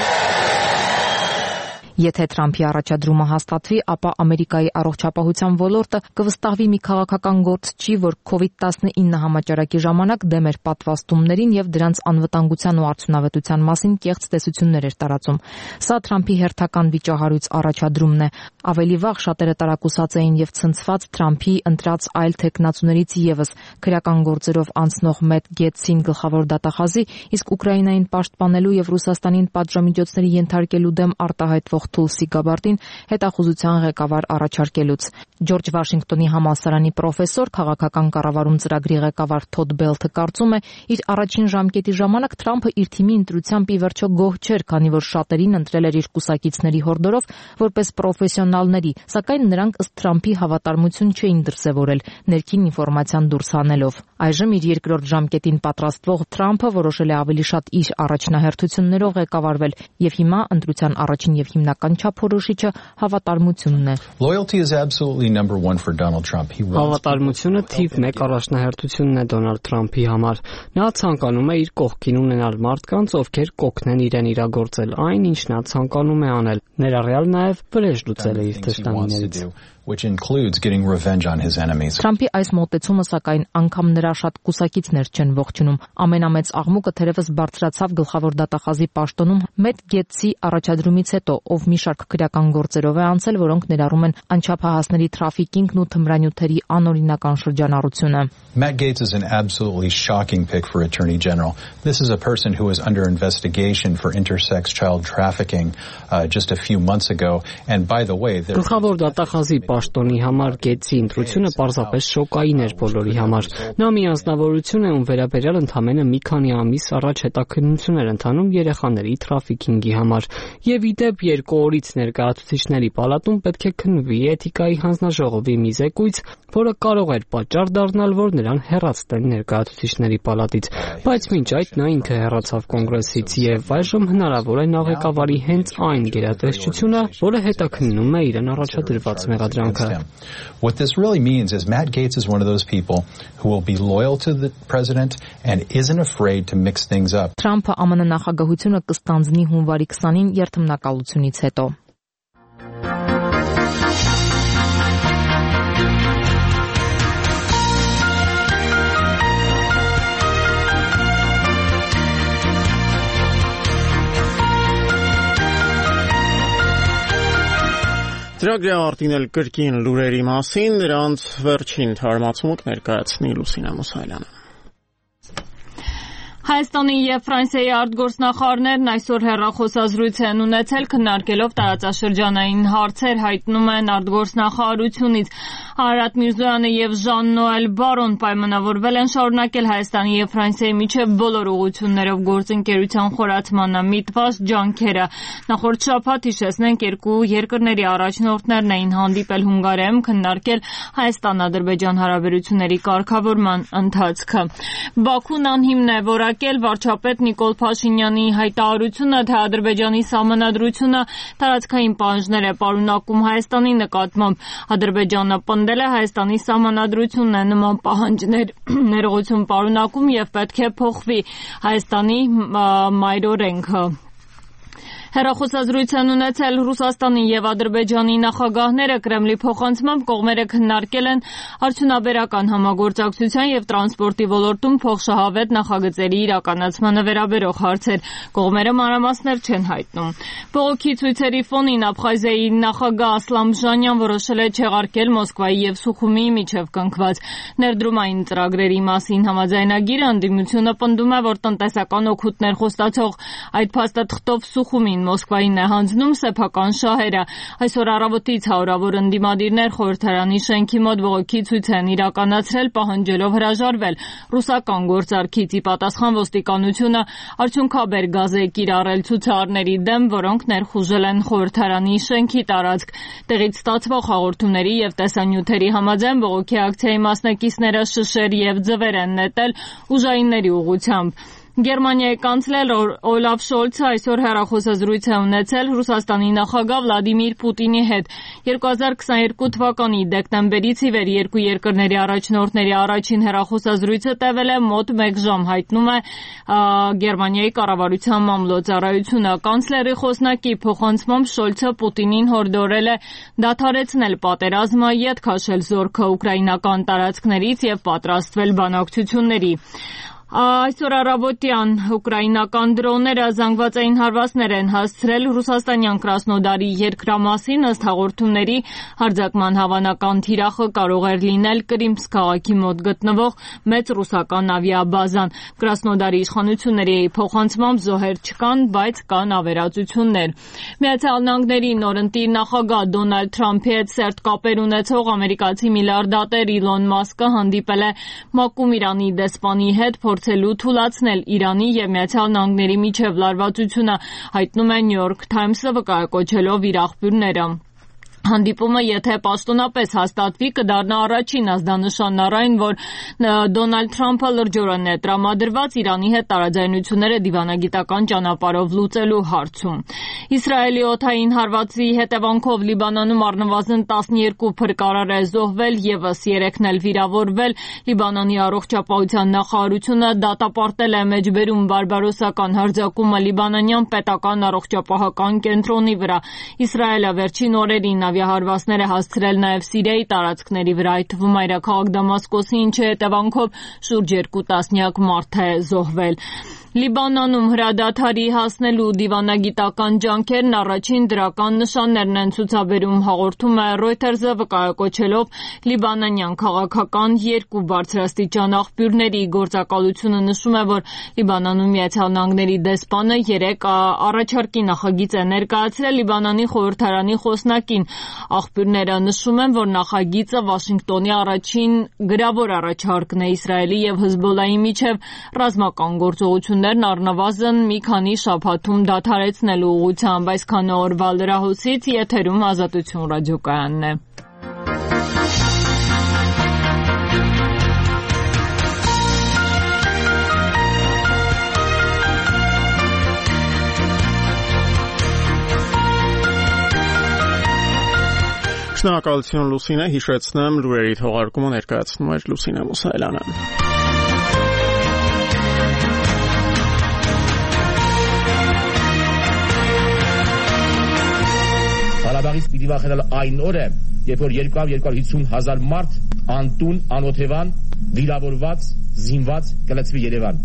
Եթե Թրամփի առաջադրումը հաստատվի, ապա Ամերիկայի առողջապահության ոլորտը կվստահվի մի քաղաքական գործչի, որ COVID-19 համաճարակի ժամանակ դեմ էր պատվաստումներին եւ դրանց անվտանգության ու արդյունավետության մասին կեղծ տեսություններ էր տարածում։ Սա Թրամփի հերթական վիճահարույց առաջադրումն է։ Ավելի վաղ շատերը տարակուսած էին եւ ցնցված Թրամփի ընտրած այլ թեկնածուներից եւս քրեական գործերով անցնող Մեթ Գեթսին գլխավոր դատախազի, իսկ Ուկրաինային պաշտպանելու եւ Ռուսաստանին պատժամիջոցների ենթարկելու դեմ արտահայտվող Թուլսի Գաբարդին հետախուզության ղեկավար առաջարկելուց։ Ջորջ Վաշինգտոնի համալսարանի պրոֆեսոր, քաղաքական կառավարում ծրագրի ղեկավար Թոդ Բելթը կարծում է, իր առաջին ժամկետի ժամանակ Թրամփը իր թիմի ընտրությամբ ի վերջո գոհ չէր, քանի որ շատերին ընտրել էր իր կուսակիցների հորդորով որպես պրոֆեսիոնալների, սակայն նրանք ըստ Թրամփի հավատարմություն չէին դրսևորել ներքին ինֆորմացիան դուրս հանելով։ Այժմ իր երկրորդ ժամկետին պատրաստվող Թրամփը որոշել է ավելի շատ իր առաջնահերթություններով ղեկավարվել եւ հիմա ընտրության առաջին եւ հիմնական չափորոշիչը հավատարմությունն է։ Loyalty is absolutely number 1 for Donald Trump. Հավատարմությունը թիվ 1 առաջնահերթությունն է Դոնալդ Թրամփի համար։ Նա ցանկանում է իր կողքին ունենալ մարդկանց, ովքեր կօգնեն իրեն իրագործել այն, ինչ նա ցանկանում է անել, ներառյալ նաեւ վրեժ լուծել իր թշնամիներից։ Which includes getting revenge on his enemies. Թրամփի այս մոտեցումը սակայն անգամ նրա շատ կուսակիցներ չեն ողջունում։ Ամենամեծ աղմուկը թերևս բարձրացավ գլխավոր դատախազի պաշտոնում Մեթ Գեթսի առաջադրումից հետո, ով մի շարք քրեական գործերով է անցել, որոնք ներառում են անչափահասների թրաֆիկինգն ու թմրանյութերի անօրինական շրջանառությունը։ Matt Gaetz is an absolutely shocking pick for Attorney General. This is a person who was under investigation for intersex child trafficking just a few months ago, and by the way, գլխավոր դատախազի պաշտոնի համար Գեթսի ընտրությունը պարզապես շոկային էր բոլորի համար։ Նա մի անձնավորություն է, ում վերաբերյալ ընդամենը մի քանի ամիս առաջ հետաքննություն էր ընթանում երեխաների թրաֆիկինգի համար։ Եվ ի դեպ 2 օրից ներկայացուցիչների պալատում պետք է քննվի էթիկայի հանձնաժողովի մի զեկույց, որը կարող էր պատճառ դառնալ, որ նրան հեռացնեն ներկայացուցիչների պալատից։ Բայց մինչ այդ նա ինքը հեռացավ կոնգրեսից եւ այժմ հնարավոր է նա ղեկավարի հենց այն գերատեսչությունը, որը հետաքննում է իրեն առաջադրված մեղադրանքը։ What this really means is Matt Gaetz is one of those people who will be loyal to the president and isn't afraid to mix things up. Թրամփը ԱՄՆ նախագահությունը կստանձնի հունվարի 20-ին երթմնակալությունից հետո։ Ծրագրի արտինել կրկին լուրերի մասին, դրանց վերջին թարմացումք ներկայացնի Լուսինե Մուսայելյանը։ Հայաստանի եւ Ֆրանսիայի արտգործնախարարներն այսօր հեռախոսազրույց են ունեցել, քննարկելով տարածաշրջանային հարցեր, հայտնում են արտգործնախարարությունից։ Արարատ Միրզոյանը եւ Ժան-Նոել Բարոն պայմանավորվել են շարունակել Հայաստանի եւ Ֆրանսիայի միջև բոլոր ուղղություններով գործընկերության խորացմանը միտված ջանքերը։ Նախորդ շաբաթ հիշեցնենք, երկու երկրների առաջնորդներն էին հանդիպել Հունգարիայում քննարկել Հայաստան-Ադրբեջան հարաբերությունների կարգավորման ընթացքը։ Բաքուն անհիմն է որակել վարչապետ Նիկոլ Փաշինյանի հայտարարությունը, թե Ադրբեջանի սահմանադրությունը տարածքային պահանջներ է պարունակում Հայաստանի նկատմամբ։ Ադրբեջանը պնդել է Հայաստանի սահմանադրությունն է նման պահանջներ ներողություն պարունակում եւ պետք է փոխվի Հայաստանի մայրօրենքը։ Հեռախոսազրույց են ունեցել Ռուսաստանի եւ Ադրբեջանի նախագահները, Կրեմլի փոխանցմամբ կողմերը քննարկել են արդյունաբերական համագործակցության եւ տրանսպորտի ոլորտում փոխշահավետ նախագծերի իրականացմանը վերաբերող հարցեր։ Կողմերը մանրամասներ չեն հայտնում։ Բողոքի ցույցերի ֆոնին Աբխազիայի նախագահ Ասլան Բժանյան որոշել է չեղարկել Մոսկվայի եւ Սուխումիի միջև կնքված ներդրումային ծրագրերի մասին համաձայնագիրը։ Ընդդիմությունը պնդում է, որ տնտեսական օգուտներ խոստացող այդ փաստաթղթով Սուխումին Մոսկվային է հանձնում սեփական շահերը։ Այսօր առավոտից հարյուրավոր ընդդիմադիրներ խորհրդարանի շենքի մոտ բողոքի ցույց են իրականացրել, պահանջելով հրաժարվել ռուսական գործարքից։ Ի պատասխան ոստիկանությունը արդյունքաբեր գազ է կիրառել ցուցարարների դեմ, որոնք ներխուժել են խորհրդարանի շենքի տարածք։ Տեղից ստացվող հաղորդումների եւ տեսանյութերի համաձայն բողոքի ակցիայի մասնակիցները շշեր եւ ձվեր են նետել ուժայինների ուղղությամբ։ Գերմանիայի կանցլեր Օլաֆ Շոլցը այսօր հեռախոսազրույց է ունեցել Ռուսաստանի նախագահ Վլադիմիր Պուտինի հետ։ 2022 թվականի դեկտեմբերից ի վեր երկու երկրների առաջնորդների առաջին հեռախոսազրույցը տևել է մոտ 1 ժամ, հայտնում է Գերմանիայի կառավարության մամլոյցարայությունը։ Կանցլերի խոսնակի փոխանցմամբ Շոլցը Պուտինին հորդորել է դադարեցնել պատերազմը, ետ քաշել զորքը ուկրաինական տարածքներից եւ պատրաստվել բանակցությունների։ Այսօր առավոտյան ուկրաինական դրոնները զանգվածային հարվածներ են հասցրել ռուսաստանյան Կրասնոդարի երկրամասին, ըստ հաղորդումների հարձակման հավանական թիրախը կարող էր լինել Կրիմսկ քաղաքի մոտ գտնվող մեծ ռուսական ավիաբազան։ Կրասնոդարի իշխանությունների փոխանցմամբ զոհեր չկան, բայց կան ավերածություններ։ Միացյալ Նահանգների նորընտիր նախագահ Դոնալդ Թրամփի հետ սերտ կապեր ունեցող ամերիկացի միլիարդատեր Իլոն Մասկը հանդիպել է Մակում Իրանի դեսպանի հետ փորձելու թուլացնել Իրանի եւ Միացյալ Նահանգների միջև լարվածությունը, հայտնում է New York Times-ը վկայակոչելով իր աղբյուրները։ Հանդիպումը, եթե պաշտոնապես հաստատվի, կդառնա առաջին ազդանշանն առ այն, որ Դոնալդ Թրամփը լրջորեն է տրամադրված Իրանի հետ տարաձայնությունները դիվանագիտական ճանապարհով լուծելու հարցում։ Իսրայելի օդային հարվածի հետևանքով Լիբանանում առնվազն 12 փրկարար է զոհվել, եւս 3-ն էլ վիրավորվել։ Լիբանանի առողջապահության նախարարությունը դատապարտել է մեջբերում բարբարոսական հարձակումը լիբանանյան պետական առողջապահական կենտրոնի վրա։ Իսրայելը վերջին օրերին ավիահարվածներ է հասցրել նաև Սիրիայի տարածքների վրա, այդ թվում մայրաքաղաք Դամասկոսի, ինչի հետևանքով շուրջ 2 տասնյակ մարդ է զոհվել։ Լիբանանում հրադադարի հասնելու դիվանագիտական ջանքերն առաջին դրական նշաններն են ցուցաբերում, հաղորդում է Reuters-ը վկայակոչելով լիբանանյան քաղաքական 2 բարձրաստիճան աղբյուրների գործակալությունը նշում է, որ Լիբանանում Միացյալ Նահանգների դեսպանը 3 առաջարկի նախագիծ է ներկայացրել Լիբանանի խորհրդարանի խոսնակին։ Աղբյուրները նշում են, որ նախագիծը Վաշինգտոնի առաջին գրավոր առաջարկն է Իսրայելի եւ Հեզբոլլայի միջև ռազմական գործողություններն առնվազն մի քանի շաբաթում դադարեցնելու ուղղությամբ։ Այսքան օրվա լրահոսից եթերում Ազատություն ռադիոկայանն է։ Շնորհակալություն Լուսինե, հիշեցնեմ լուրերի թողարկումը ներկայացնում էր Լուսինե Մուսայելյանը։ Ղարաբաղից պիտի վախենալ այն օրը, երբ որ 250,000 մարդ անտուն, անօթևան, վիրավորված, զինված կլցվի Երևան։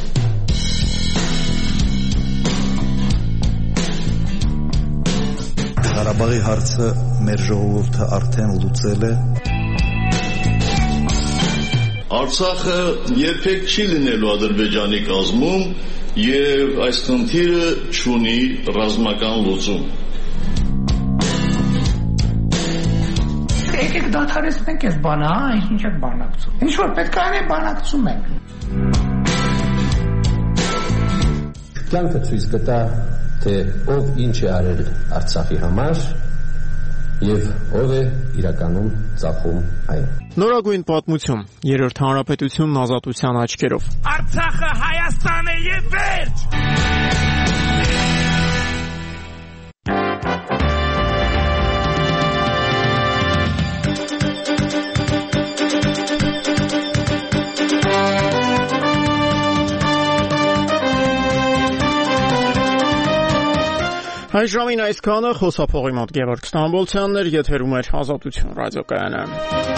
Ղարաբաղի հարցը մեր ժողովուրդը արդեն լուծել է։ Արցախը երբեք չի լինելու Ադրբեջանի կազմում եւ այս խնդիրը չունի ռազմական լուծում։ Եկեք դադարեցնենք այս բանը, ինչ եք բանակցում։ Ինչ որ պետք է անենք, բանակցում ենք։ Կյանքը ցույց կտա, թե ով ինչ է արել Արցախի համար եւ ով է իրականում ծախում այն։ Նորագույն պատմություն, Երրորդ հանրապետությունն ազատության աչքերով։ Արցախը Հայաստան է եւ վերջ։ Այս ժամին այսքանը, խոսափողի մոտ Գևորգ Ստամբոլցյանն էր, եթերում էր Ազատություն ռադիոկայանը։